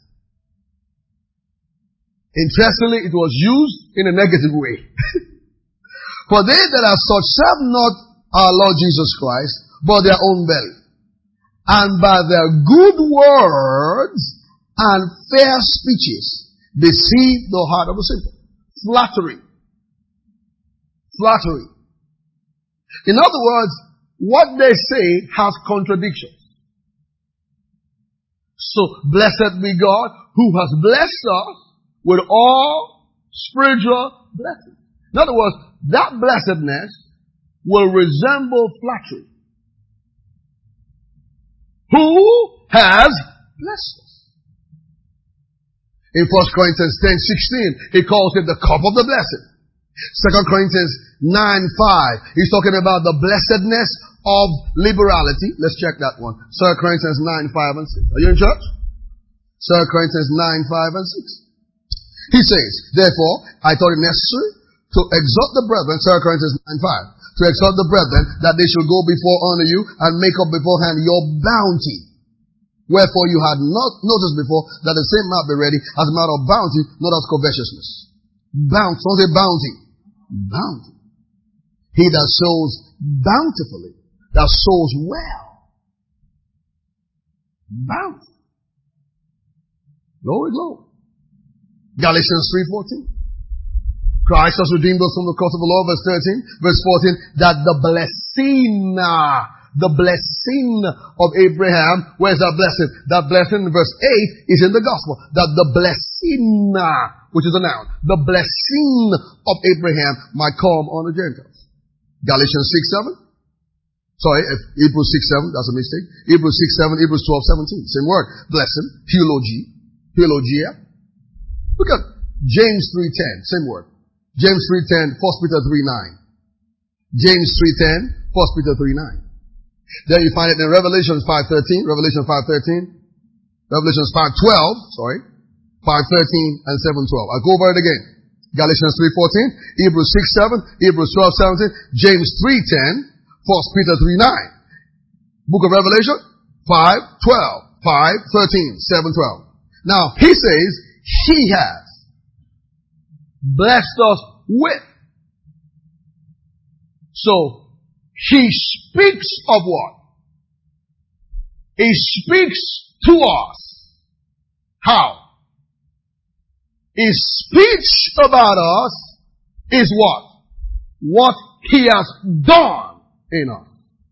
Interestingly, it was used in a negative way. For they that are such serve not our Lord Jesus Christ, but their own belly. And by their good words and fair speeches deceive the heart of the simple. Flattery. Flattery. In other words, what they say has contradictions. So, blessed be God who has blessed us with all spiritual blessings. In other words, that blessedness will resemble flattery. Who has blessed us? In First Corinthians ten sixteen, he calls it the cup of the blessed. Second Corinthians nine five, he's talking about the blessedness of liberality. Let's check that one. Second Corinthians nine five and six. Are you in church? Second Corinthians nine five and six. He says, therefore, I thought it necessary to exhort the brethren, Second Corinthians nine five, to exhort the brethren that they should go before honor you and make up beforehand your bounty. Wherefore you had not noticed before that the same might be ready as a matter of bounty, not as covetousness. Bounty. Don't say bounty. Bounty. He that sows bountifully, that sows well. Bounty. Glory, glory. Galatians three fourteen. Christ has redeemed us from the curse of the law, verse thirteen. Verse fourteen, that the blessing, the blessing of Abraham, where's that blessing? That blessing in verse eight is in the gospel. That the blessing, which is a noun, the blessing of Abraham might come on the Gentiles. Galatians six seven. Sorry, Hebrews six seven, that's a mistake. Hebrews six seven, Hebrews twelve seventeen. Same word. Blessing, theology, theologia. Look at James three ten, same word. James three ten, First Peter three nine. James three ten, First Peter three nine. Then you find it in Revelation five thirteen, Revelation five thirteen, Revelation five twelve, sorry, five thirteen and seven twelve. I'll go over it again. Galatians three fourteen, Hebrews six seven, Hebrews twelve seventeen, James three ten, First Peter three nine. Book of Revelation five twelve, five thirteen, seven twelve. Now, he says, he has blessed us with. So, he speaks of what? He speaks to us. How? His speech about us is what? What he has done in us.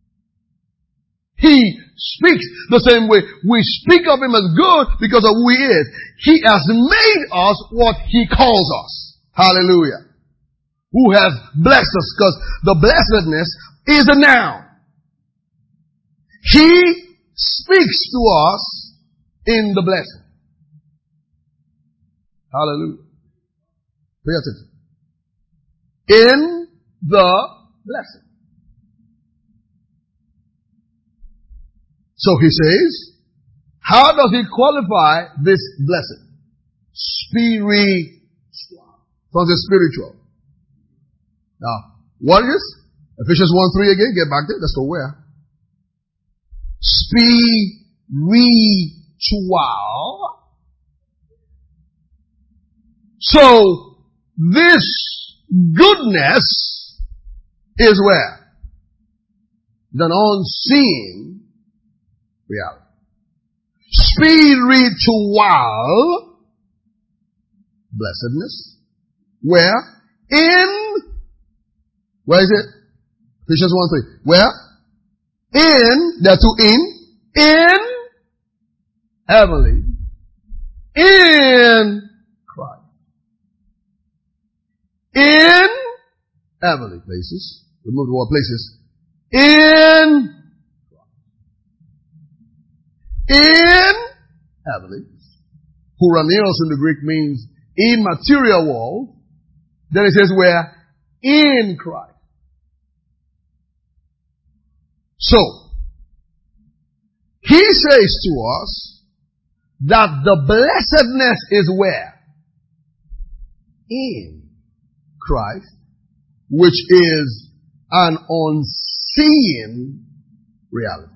He speaks the same way we speak of him as good because of who he is. He has made us what he calls us. Hallelujah. Who has blessed us, because the blessedness is a noun. He speaks to us in the blessing. Hallelujah. Pay attention. In the blessing. So he says, how does he qualify this blessing? Spiritual. Something spiritual. Now, what is this? Ephesians one three again. Get back there. Let's go where? Spiritual. So, this goodness is where? The unseen reality. Spiritual blessedness. Where? In, where is it? Ephesians one three. Where? In, there are two in, in heavenly, in Christ. In heavenly places. Remove the word places. In In heavenly. Huranios in the Greek means immaterial world. Then it says where? In Christ. So, he says to us that the blessedness is where? In Christ, which is an unseen reality.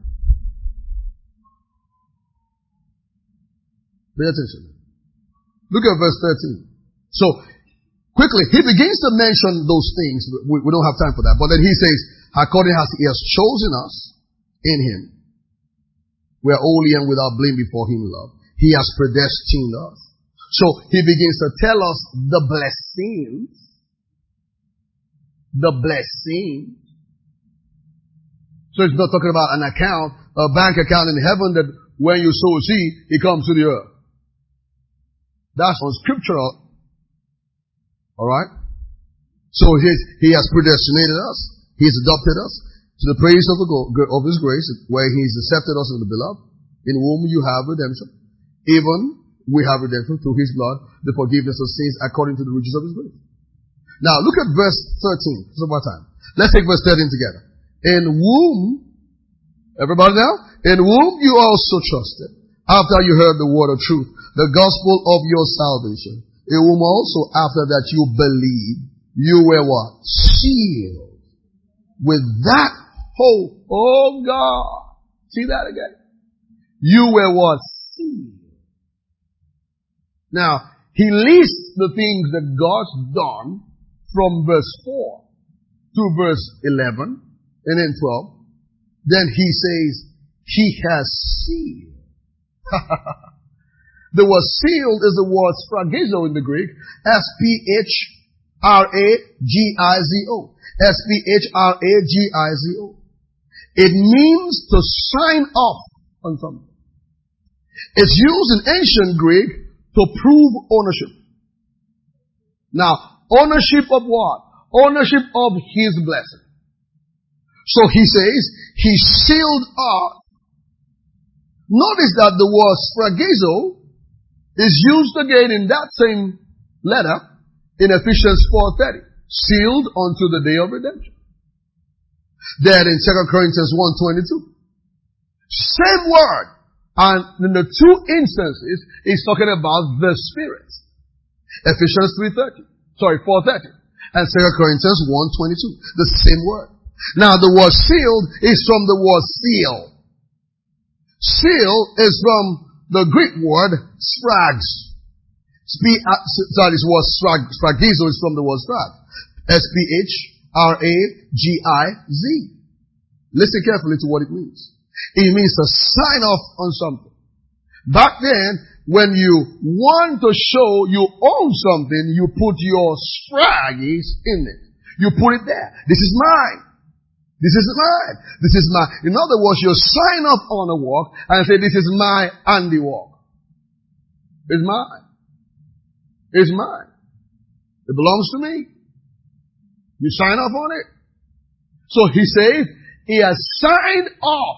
Pay attention. Look at verse thirteen. So, quickly, he begins to mention those things. We, we don't have time for that. But then he says, according as he has chosen us in him. We are holy and without blame before him, love. He has predestined us. So he begins to tell us the blessings. The blessings. So it's not talking about an account, a bank account in heaven that when you sow a seed, it comes to the earth. That's unscriptural. Alright? So he has predestinated us. He has adopted us to the praise of, the, of his grace, where he has accepted us in the beloved, in whom you have redemption. Even we have redemption through his blood, the forgiveness of sins according to the riches of his grace. Now look at verse thirteen. Some more time. Let's take verse thirteen together. In whom, everybody now, in whom you also trusted, after you heard the word of truth, the gospel of your salvation, in whom also after that you believed, you were what? Sealed with that hope. Oh God. See that again? You were what? Sealed. Now, he lists the things that God's done from verse four to verse eleven and then twelve. Then he says, he has sealed. The word sealed is the word sphragizo in the Greek. S P H R A G I Z O. S P H R A G I Z O. It means to sign off on something. It's used in ancient Greek to prove ownership. Now, ownership of what? Ownership of his blessing. So he says, he sealed us. Notice that the word sphragizo is used again in that same letter in Ephesians four thirty. Sealed unto the day of redemption. There in Second Corinthians one twenty-two. Same word. And in the two instances, he's talking about the Spirit. Ephesians three thirty. Sorry, four thirty. And Second Corinthians one twenty-two. The same word. Now the word sealed is from the word seal. Seal is from the Greek word sprags. Sp- uh, sorry, this word sprag, spragizo is from the word sprag. S P H R A G I Z. Listen carefully to what it means. It means to sign off on something. Back then, when you want to show you own something, you put your spraggies in it. You put it there. This is mine. This is mine. This is mine. In other words, you sign off on a work and say, this is my handiwork. It's mine. It's mine. It belongs to me. You sign off on it. So he says, he has signed off.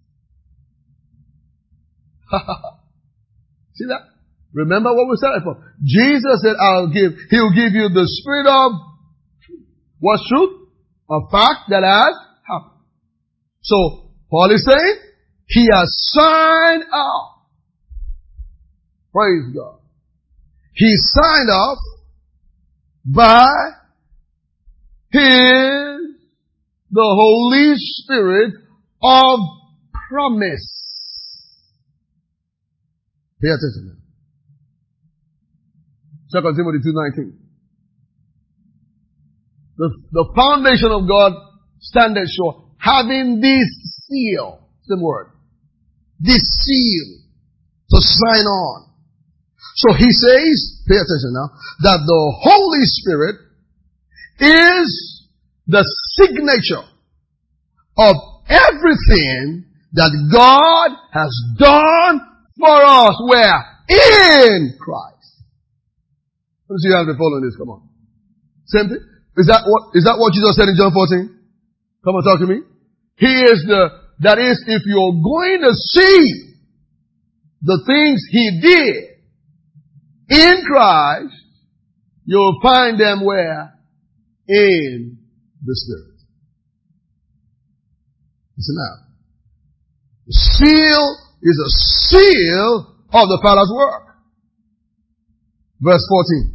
See that? Remember what we said before. Jesus said, I'll give, he'll give you the spirit of what's truth? A fact that has happened. So, Paul is saying, he has signed off. Praise God. He signed off by his, the Holy Spirit of promise. Pay attention now. Second Timothy two nineteen. The, the foundation of God standeth sure, having this seal, same word, this seal to sign on. So he says, pay attention now, that the Holy Spirit is the signature of everything that God has done for us. Where? In Christ. Let me see how they're following this. Come on. Same thing. Is that what, is that what Jesus said in John fourteen? Come on, talk to me. He is the, that is, if you're going to see the things he did in Christ, you'll find them where? In the Spirit. Listen now. The seal is a seal of the Father's work. Verse fourteen.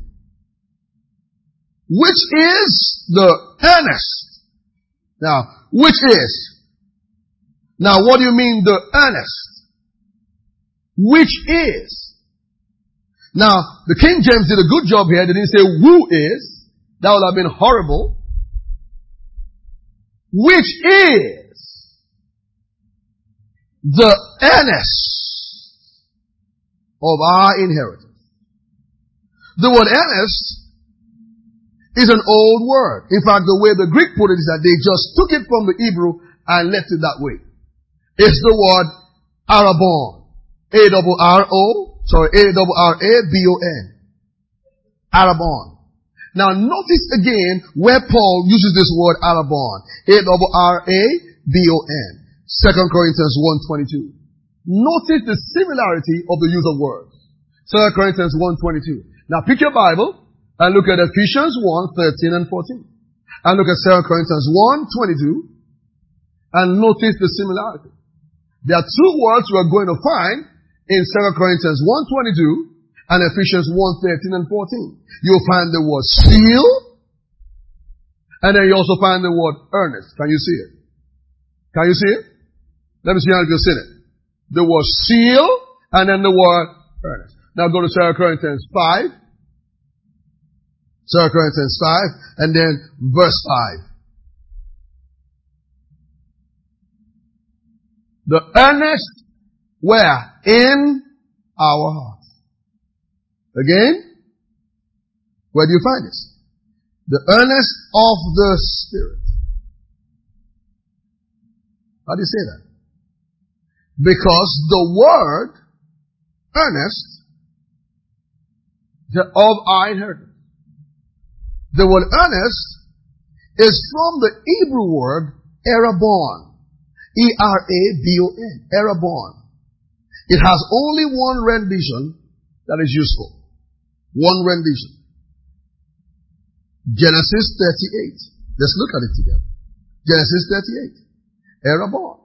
Which is the earnest. Now, which is? Now, what do you mean the earnest? Which is? Now, the King James did a good job here. They didn't say who is. That would have been horrible. Which is the earnest of our inheritance. The word earnest is an old word. In fact, the way the Greek put it is that they just took it from the Hebrew and left it that way. It's the word arabon. A R R O, sorry, A R R A B O N. Arabon. Now notice again where Paul uses this word arabon. A R R A B O N. Second Corinthians one twenty-two. Notice the similarity of the use of words. Second Corinthians one twenty-two. Now pick your Bible and look at Ephesians one thirteen and fourteen. And look at Second Corinthians one twenty-two. And notice the similarity. There are two words we are going to find in Second Corinthians one twenty-two and Ephesians one thirteen and fourteen. You'll find the word seal, and then you also find the word earnest. Can you see it? Can you see it? Let me see how you've seen it. The word seal, and then the word earnest. Now go to Second Corinthians five. Second Corinthians five, and then verse five. The earnest where? In our hearts. Again, where do you find this? The earnest of the Spirit. How do you say that? Because the word earnest the, of our inheritance. The word earnest is from the Hebrew word arabon. E R A B O N. Arabon. It has only one rendition that is useful. One rendition. Genesis thirty-eight. Let's look at it together. Genesis thirty-eight. Arabon.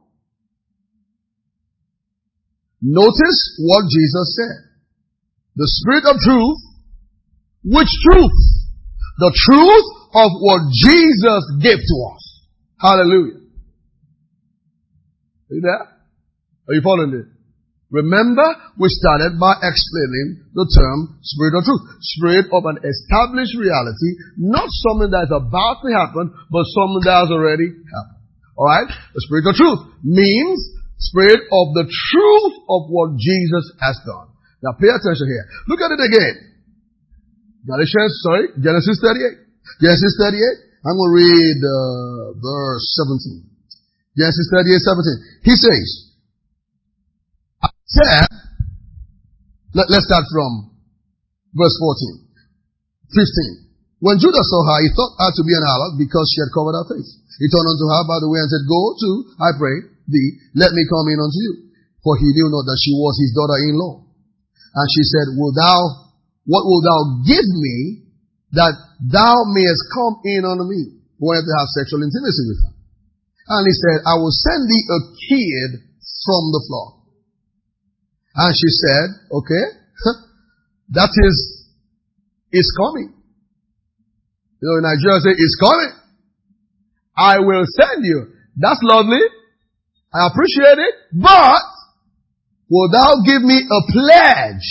Notice what Jesus said. The Spirit of truth. Which truth? The truth of what Jesus gave to us. Hallelujah. Are you there? Are you following this? Remember, we started by explaining the term Spirit of truth. Spirit of an established reality, not something that's about to happen, but something that has already happened. Alright? The Spirit of truth means Spirit of the truth of what Jesus has done. Now pay attention here. Look at it again. Galatians, sorry, Genesis thirty-eight. Genesis thirty-eight. I'm going to read uh, verse seventeen. Genesis thirty-eight, seventeen. He says, I said, let, let's start from verse fourteen. fifteen. When Judah saw her, he thought her to be an harlot because she had covered her face. He turned unto her by the way and said, Go to, I pray thee, let me come in unto you. For he knew not that she was his daughter-in-law. And she said, Will thou, what wilt thou give me that thou mayest come in unto me? He wanted to have sexual intimacy with her. And he said, I will send thee a kid from the flock. And she said, okay, that is, it's coming. You know, in Nigeria say, it's coming. I will send you. That's lovely. I appreciate it. But, will thou give me a pledge?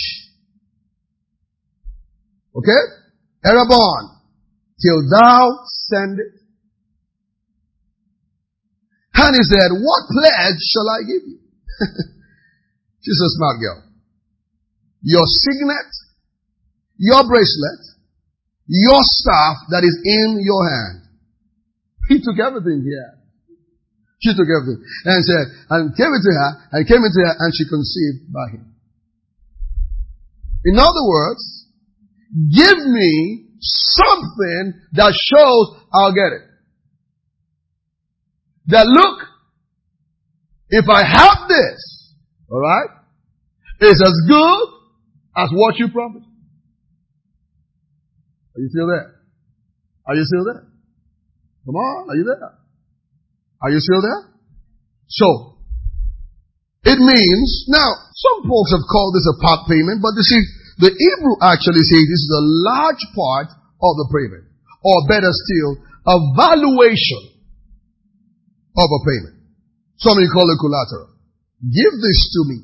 Okay? Arabon. Till thou send it. And he said, what pledge shall I give you? She's a smart girl. Your signet, your bracelet, your staff that is in your hand. He took everything here. She took everything. And said, and came into her, and came into her, and she conceived by him. In other words, give me something that shows I'll get it. That look, if I have this, alright, it's as good as what you promised. Are you still there? Are you still there? Come on, are you there? Are you still there? So, it means, now, some folks have called this a part payment, but you see, the Hebrew actually says this is a large part of the payment. Or better still, a valuation of a payment. Some of you call it collateral. Give this to me.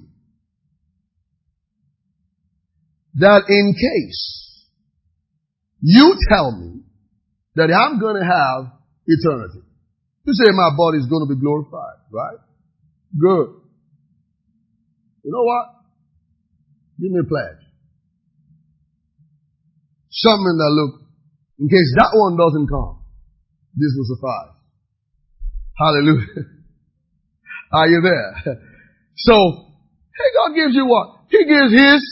That in case you tell me that I'm going to have eternity. You say my body is going to be glorified, right? Good. You know what? Give me a pledge. Something that look, in case that one doesn't come, this will suffice. Hallelujah. Are you there? So, hey, God gives you what? He gives His.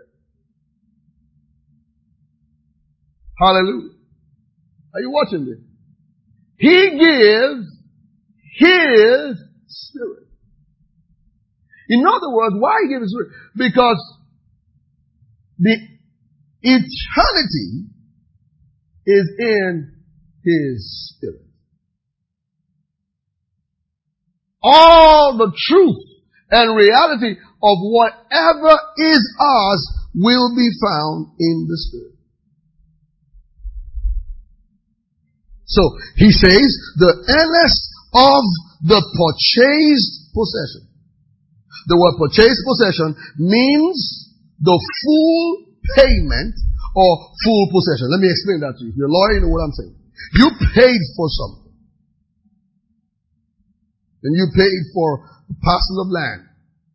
Hallelujah. Are you watching this? He gives His Spirit. In other words, why He gives His Spirit? Because the eternity is in His Spirit. All the truth and reality of whatever is ours will be found in the Spirit. So, he says, the earnest of the purchased possession. The word purchased possession means the full payment or full possession. Let me explain that to you. If you're a lawyer, you know what I'm saying. You paid for something. And you paid for a parcel of land.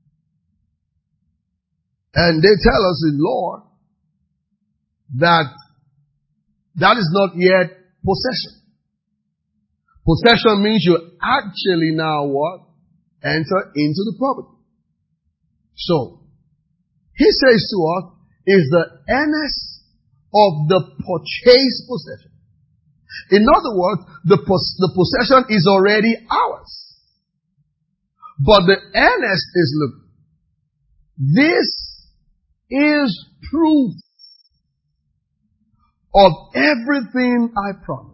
And they tell us in law that that is not yet possession. Possession means you actually now what? Enter into the property. So, he says to us, is the earnest of the purchased possession. In other words, the, pos- the possession is already ours. But the earnest is, look, this is proof of everything I promised.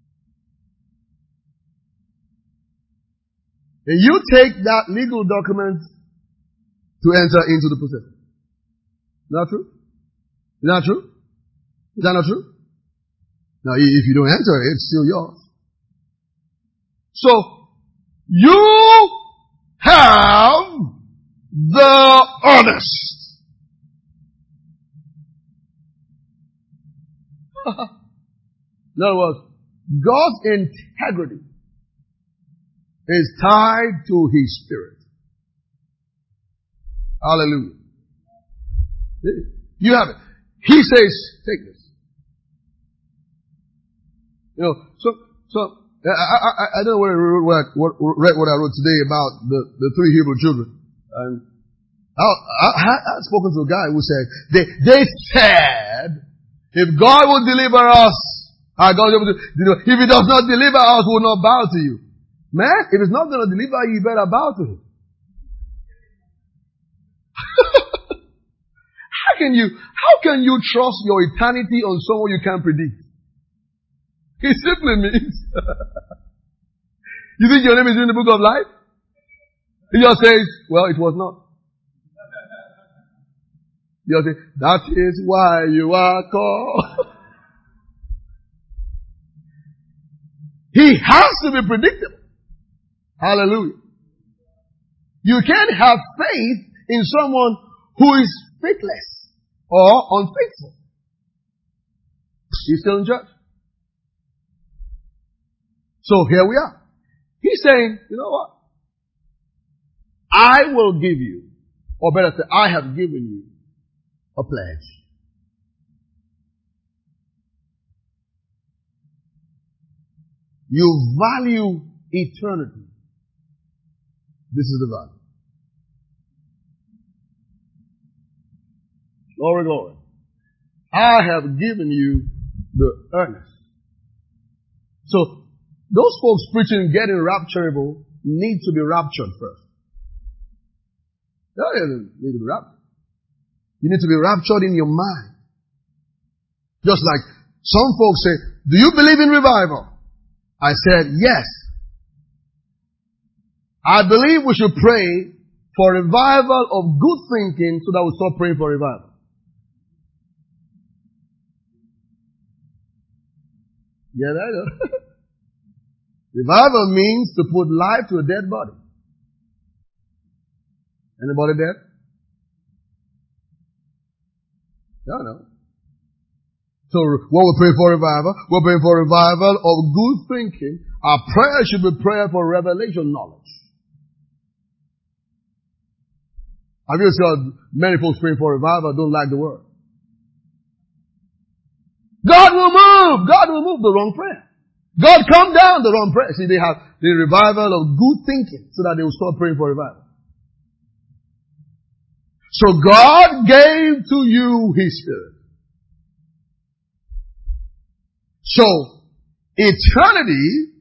And you take that legal document to enter into the possession. Is that true? Is that true? Is that not true? Now, if you don't enter, it's still yours. So, you have the earnest. In other words, God's integrity is tied to His Spirit. Hallelujah. You have it. He says, take this. You know, so, so, I, I, I don't know what I wrote, what, what, read what I wrote today about the, the three Hebrew children. And I, I, I had spoken to a guy who said, they, they said, if God will deliver us, our God will, you know, if He does not deliver us, we will not bow to you. Man, if it's not going to deliver you, you better bow to Him. How can you, how can you trust your eternity on someone you can't predict? It simply means, you think your name is in the book of life? He just says, well, it was not. You just say, that is why you are called. He has to be predictable. Hallelujah. You can't have faith in someone who is faithless or unfaithful. He's still in church. So here we are. He's saying, you know what? I will give you, or better say, I have given you a pledge. You value eternity. This is the value. Glory, glory. I have given you the earnest. So, those folks preaching getting rapturable need to be raptured first. They don't need to be raptured. You need to be raptured in your mind. Just like some folks say, do you believe in revival? I said, yes. I believe we should pray for revival of good thinking so that we stop praying for revival. Yeah, I know. Revival means to put life to a dead body. Anybody dead? No, no. So when we pray for revival, we're praying for revival of good thinking. Our prayer should be prayer for revelation knowledge. Have you heard many folks praying for revival don't like the word? God will move. God will move the wrong prayer. God come down the wrong prayer. See, they have the revival of good thinking so that they will stop praying for revival. So God gave to you His Spirit. So eternity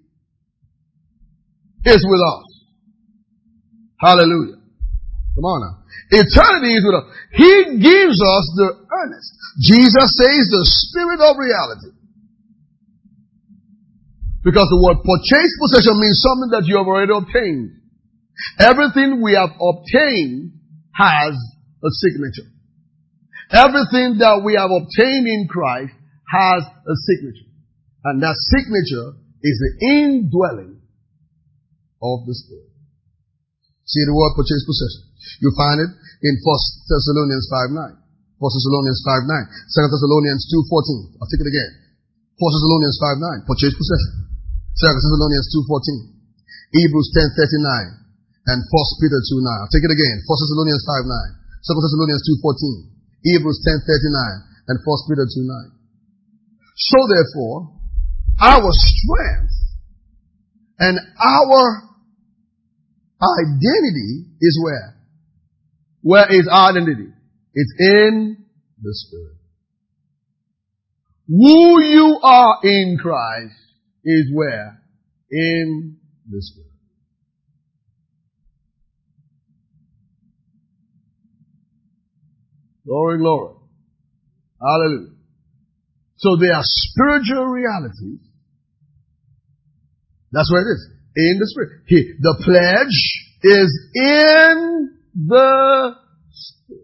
is with us. Hallelujah. Come on now. Eternity is with us. He gives us the earnest. Jesus says the Spirit of reality. Because the word purchase possession means something that you have already obtained. Everything we have obtained has a signature. Everything that we have obtained in Christ has a signature. And that signature is the indwelling of the Spirit. See the word purchase possession. You find it in First Thessalonians five nine. First Thessalonians five nine. Second Thessalonians two fourteen. I'll take it again. First Thessalonians five nine. Purchase possession. Second Thessalonians two fourteen. Hebrews ten thirty-nine. And First Peter two nine. I'll take it again. First Thessalonians five nine. Second Thessalonians two fourteen. Hebrews ten thirty-nine. And First Peter two nine. So therefore, our strength and our identity is where? Where is our identity? It's in the Spirit. Who you are in Christ is where? In the Spirit. Glory, glory. Hallelujah. So there are spiritual realities. That's where it is. In the Spirit. He, the pledge is in the Spirit.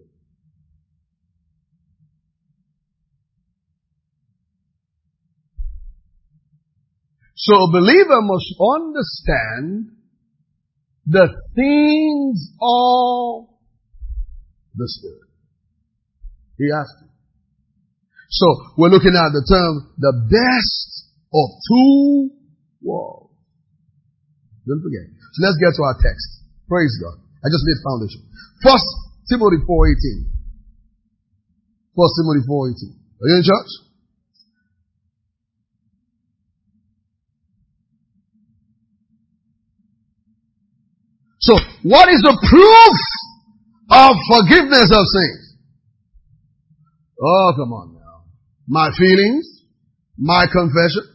So a believer must understand the things of the Spirit. He has to. So we're looking at the term, the best of two worlds. Don't forget. So let's get to our text. Praise God. I just laid foundation. First Timothy four eighteen. First Timothy four eighteen. Are you in church? So, what is the proof of forgiveness of sins? Oh, come on now. My feelings, my confession.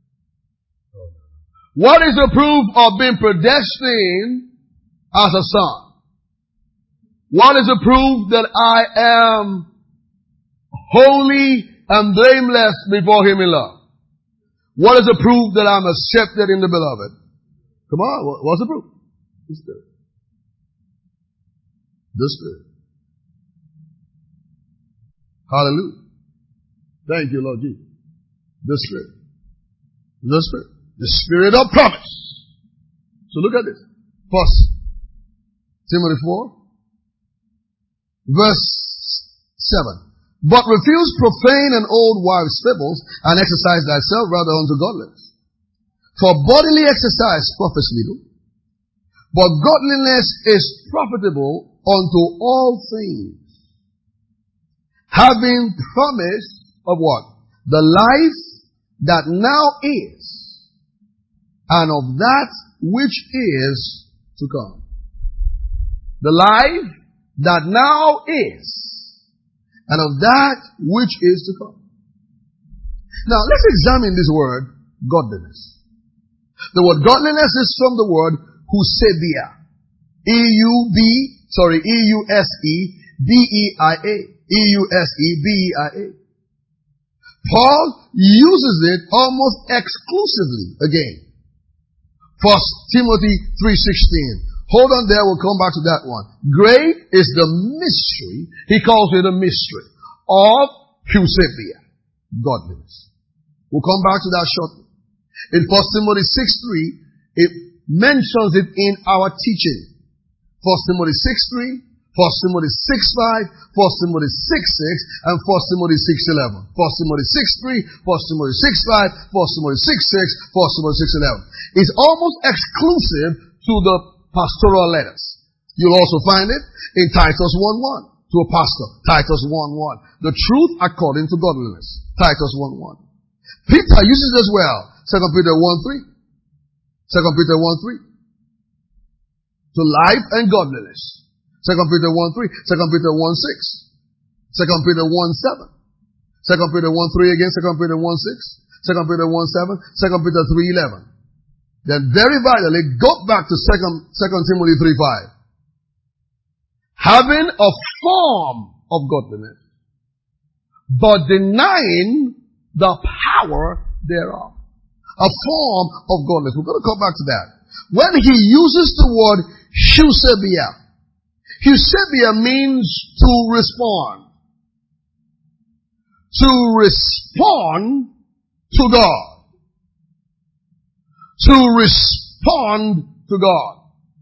What is the proof of being predestined as a son? What is the proof that I am holy and blameless before Him in love? What is the proof that I'm accepted in the beloved? Come on, what's the proof? The Spirit. The Spirit. Hallelujah. Thank you, Lord Jesus. The Spirit. The Spirit. The Spirit of promise. So look at this. First Timothy four, verse seven. But refuse profane and old wives' fables, and exercise thyself rather unto godliness. For bodily exercise profits little, but godliness is profitable unto all things, having promise of what? The life that now is, and of that which is to come. The life that now is, and of that which is to come. Now, let's examine this word, godliness. The word godliness is from the word Eusebia. E U B, sorry, E U S E B E I A. E U S E B E I A. Paul uses it almost exclusively again. First Timothy three sixteen. Hold on there, we'll come back to that one. Great is the mystery, he calls it a mystery, of Eusebia, godliness. We'll come back to that shortly. In First Timothy six three, it mentions it in our teaching. First Timothy six three, First Timothy six five, First Timothy six six, and First Timothy six eleven. First Timothy six three, First Timothy six five, First Timothy six six, First Timothy six eleven. It's almost exclusive to the pastoral letters. You'll also find it in Titus one one. To a pastor, Titus one one. The truth according to godliness. Titus one one. Peter uses as well. Second Peter one three. Second Peter one three. To life and godliness. Second Peter one three. Second Peter one six. Second Peter one seven. Second Peter one three again. Second Peter one six. Second Peter one seven. Second Peter three eleven. Then very vitally, go back to Second Second Timothy three five. Having a form of godliness, but denying the power thereof. A form of godliness. We're going to come back to that. When he uses the word Eusebia, Eusebia means to respond. To respond to God. To respond to God.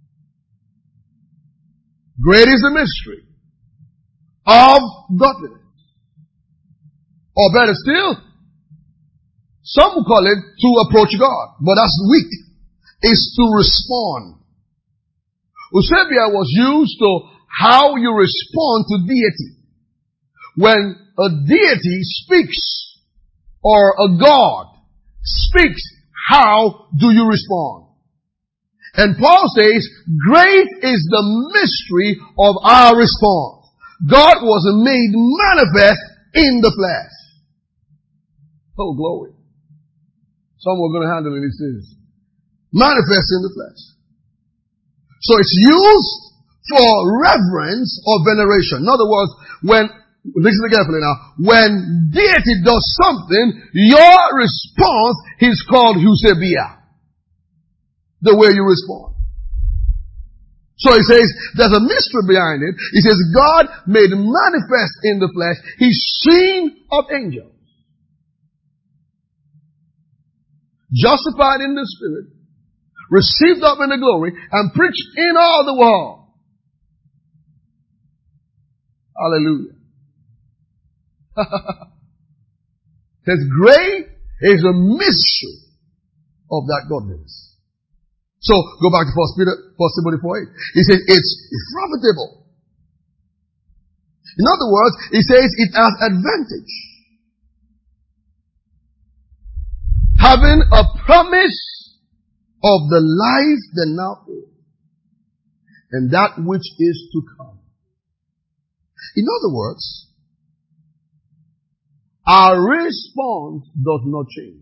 Great is the mystery of godliness. Or better still, some will call it to approach God, but that's weak. It's to respond. Eusebia was used to how you respond to deity. When a deity speaks, or a God speaks, how do you respond? And Paul says, great is the mystery of our response. God was made manifest in the flesh. Oh, glory. Some are going to handle it, it says. Manifest in the flesh. So it's used for reverence or veneration. In other words, when, listen carefully now, when deity does something, your response is called Eusebia. The way you respond. So he says, there's a mystery behind it. He says, God made manifest in the flesh. He's seen of angels. Justified in the spirit. Received up in the glory. And preached in all the world. Hallelujah. Says, great is a mystery of that godliness. So, go back to First Peter, First Timothy four eight. He says, it's profitable. In other words, he says it has advantage. Having a promise of the life that now is, and that which is to come. In other words, our response does not change.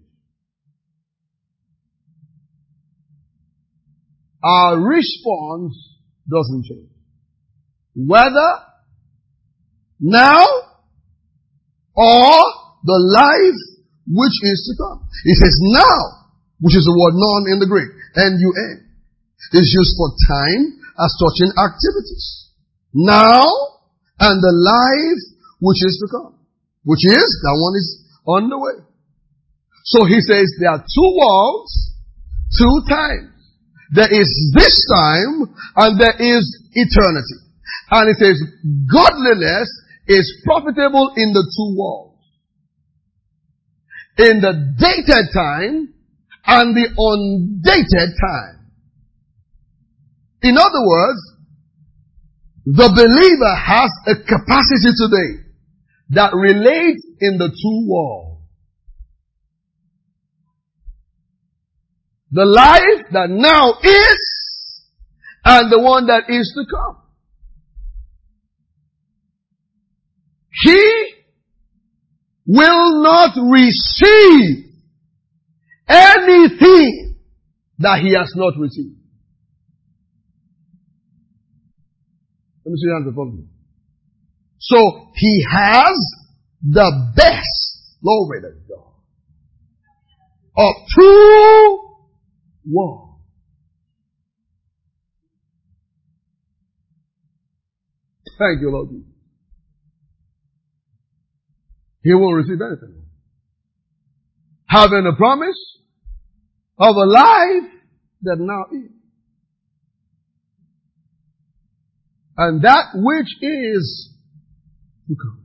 Our response doesn't change. Whether now or the life which is to come. He says now, which is the word non in the Greek, N U N, is used for time as touching activities. Now and the life which is to come. Which is, that one is on the way. So he says there are two worlds, two times. There is this time and there is eternity. And it says godliness is profitable in the two worlds. In the dated time and the undated time. In other words, the believer has a capacity today that relates in the two worlds. The life that now is and the one that is to come. He will not receive anything that he has not received. Let me see the answer for you. So he has the best, glory to God, of two worlds. Thank you, Lord Jesus. He won't receive anything. Having a promise of a life that now is. And that which is to come.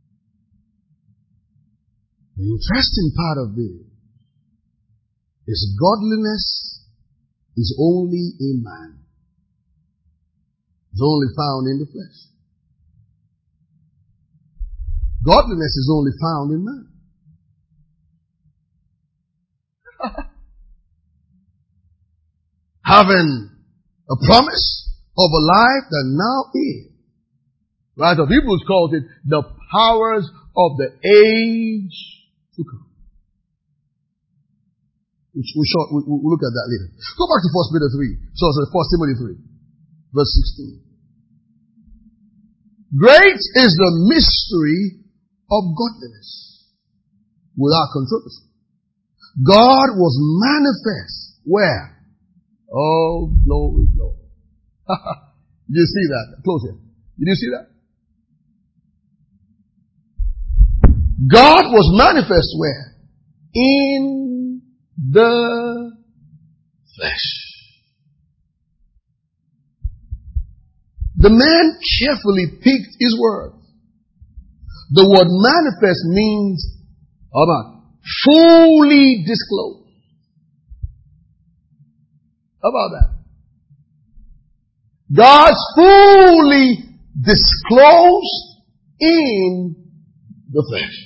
The interesting part of this is godliness is only a man. is only found in the flesh. Godliness is only found in man. Having a promise of a life that now is. Right? The Hebrews calls it the powers of the age to come. We shall, we, we'll look at that later. Go back to First Peter three. So it's First Timothy three, verse sixteen. Great is the mystery of godliness without controversy. God was manifest. Where? Oh, glory, glory. Did you see that? Close here. Did you see that? God was manifest where? In the flesh. The man carefully picked his words. The word manifest means, how about, fully disclosed. How about that? God's fully disclosed in the flesh.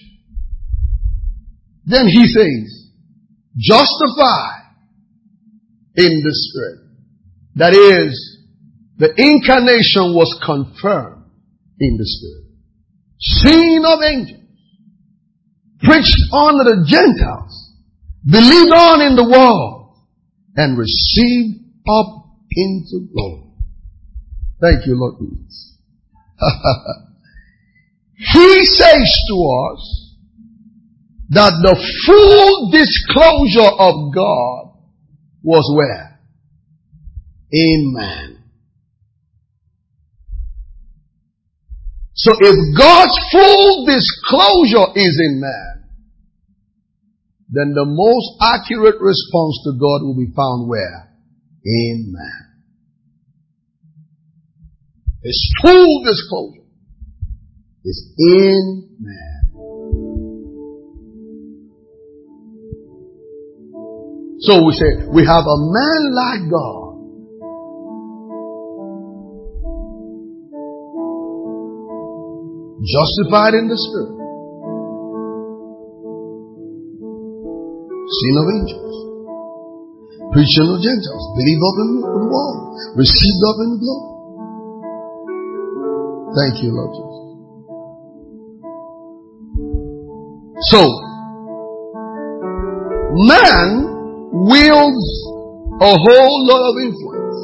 Then he says, justify in the spirit. That is, the incarnation was confirmed in the spirit. Seen of angels, preached unto the Gentiles, believed on in the world, and received up into glory. Thank you, Lord Jesus. He says to us that the full disclosure of God was where? In man. So if God's full disclosure is in man, then the most accurate response to God will be found where? In man. His full disclosure is in man. So we say, we have a man like God. Justified in the spirit. Seen of angels. Preached unto Gentiles. Believed up in the world. Received up in the glory. Thank you, Lord Jesus. So, man wields a whole lot of influence.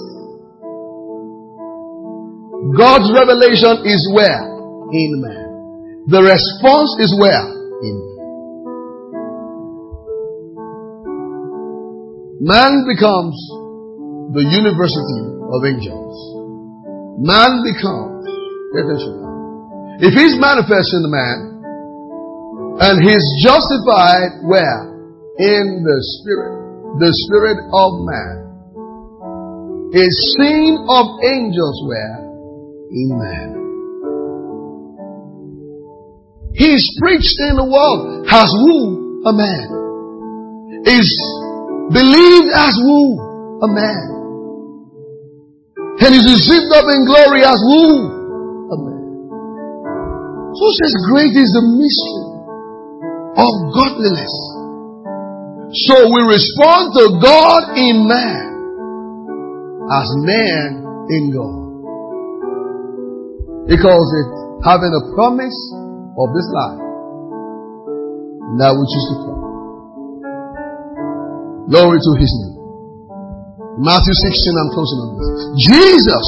God's revelation is where? In man. The response is where? In man. Man becomes the university of angels. Man becomes, pay attention now. If he's manifest in the man, and he's justified where? In the spirit. The spirit of man is seen of angels where? In man. He's preached in the world, has wooed a man. Is believed as wooed a man. And is received up in glory as wooed a man. So it says, great is the mystery of godliness. So we respond to God in man as man in God. Because it's having a promise of this life and that which is to come. Glory to his name. Matthew sixteen, I'm closing on this. Jesus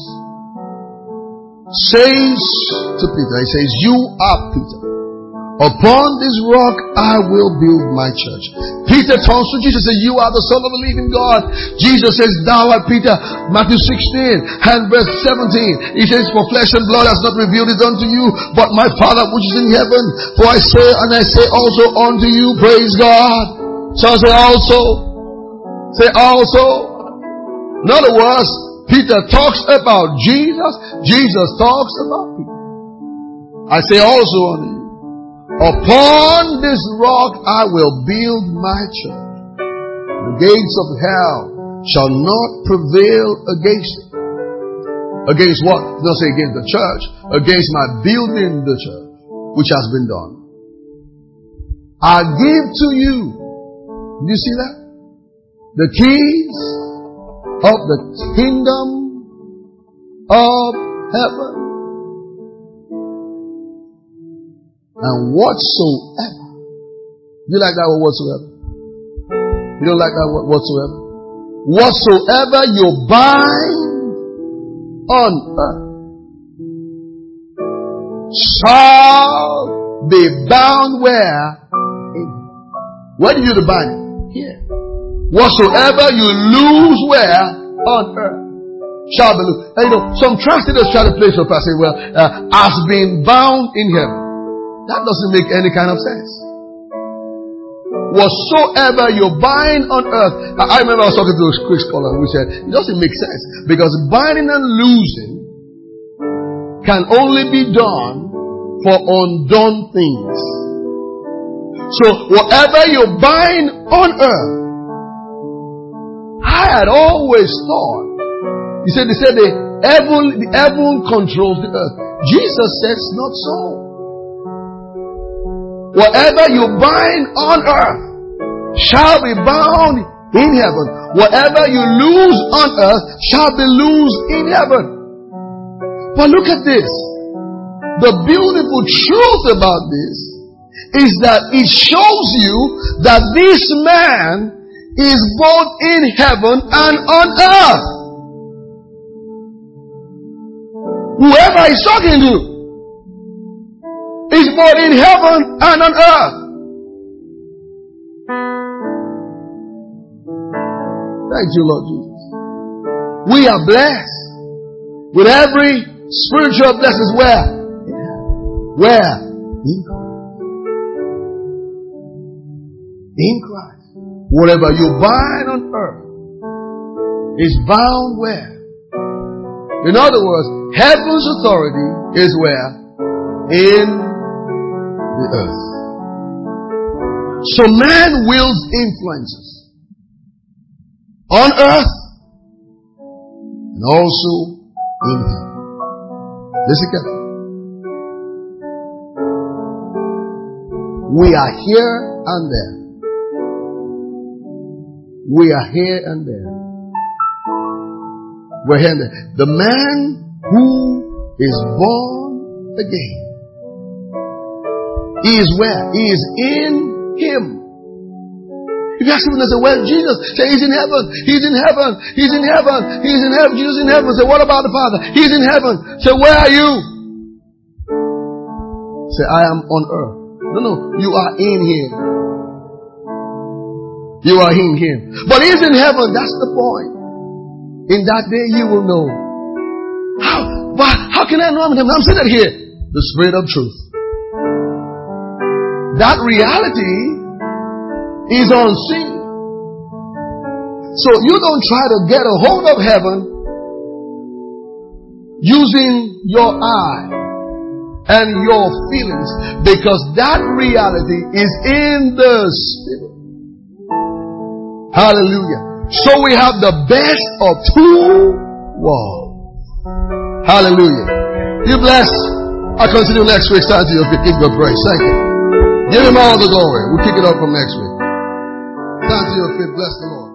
says to Peter, he says, you are Peter. Upon this rock I will build my church. Peter turns to Jesus and says, you are the Son of the living God. Jesus says, thou art Peter. Matthew sixteen and verse seventeen. He says, for flesh and blood has not revealed it unto you, but my Father which is in heaven. For I say, and I say also unto you, praise God. So I say also. Say also. In other words, Peter talks about Jesus. Jesus talks about Peter. I say also unto you, upon this rock I will build my church. The gates of hell shall not prevail against it. Against what? It doesn't say against the church. Against my building the church, which has been done. I give to you. Did you see that? The keys of the kingdom of heaven. And whatsoever. You like that word whatsoever? You don't like that word whatsoever? Whatsoever you bind on earth shall be bound where? Where did you bind it? Here. Whatsoever you lose where? On earth. Shall be loosed. And you know, some translators try to place up and say, well, uh, has been bound in heaven. That doesn't make any kind of sense. Whatsoever you bind on earth. I, I remember I was talking to a quick scholar who said, it doesn't make sense. Because binding and losing can only be done for undone things. So whatever you bind on earth, I had always thought, he said, they said the heaven, the heaven controls the earth. Jesus says not so. Whatever you bind on earth shall be bound in heaven. Whatever you lose on earth shall be loosed in heaven. But look at this. The beautiful truth about this is that it shows you that this man is both in heaven and on earth. Whoever he's talking to is both in heaven and on earth. Thank you, Lord Jesus. We are blessed with every spiritual blessing. Where? Where? In Christ. In Christ. Whatever you bind on earth is bound where? In other words, heaven's authority is where? In the earth. So man wields influences on earth and also in heaven. Listen carefully. We are here and there. We are here and there. We're here and there. The man who is born again, he is where? He is in him. If you ask people, they say, well, Jesus, say he's in heaven. He's in heaven. He's in heaven. He's in heaven. Jesus in heaven. Say, what about the Father? He's in heaven. Say, where are you? Say, I am on earth. No, no, you are in him. You are in him. But he's in heaven. That's the point. In that day you will know. How? Why? How can I know him? I'm sitting here. The Spirit of truth. That reality is unseen. So you don't try to get a hold of heaven using your eye and your feelings, because that reality is in the Spirit. Hallelujah. So we have the best of two worlds. Hallelujah. You blessed. I'll continue next week. Stand to your feet. Give God praise. Thank you. Give him all the glory. We'll kick it up from next week. Stand to your feet. Bless the Lord.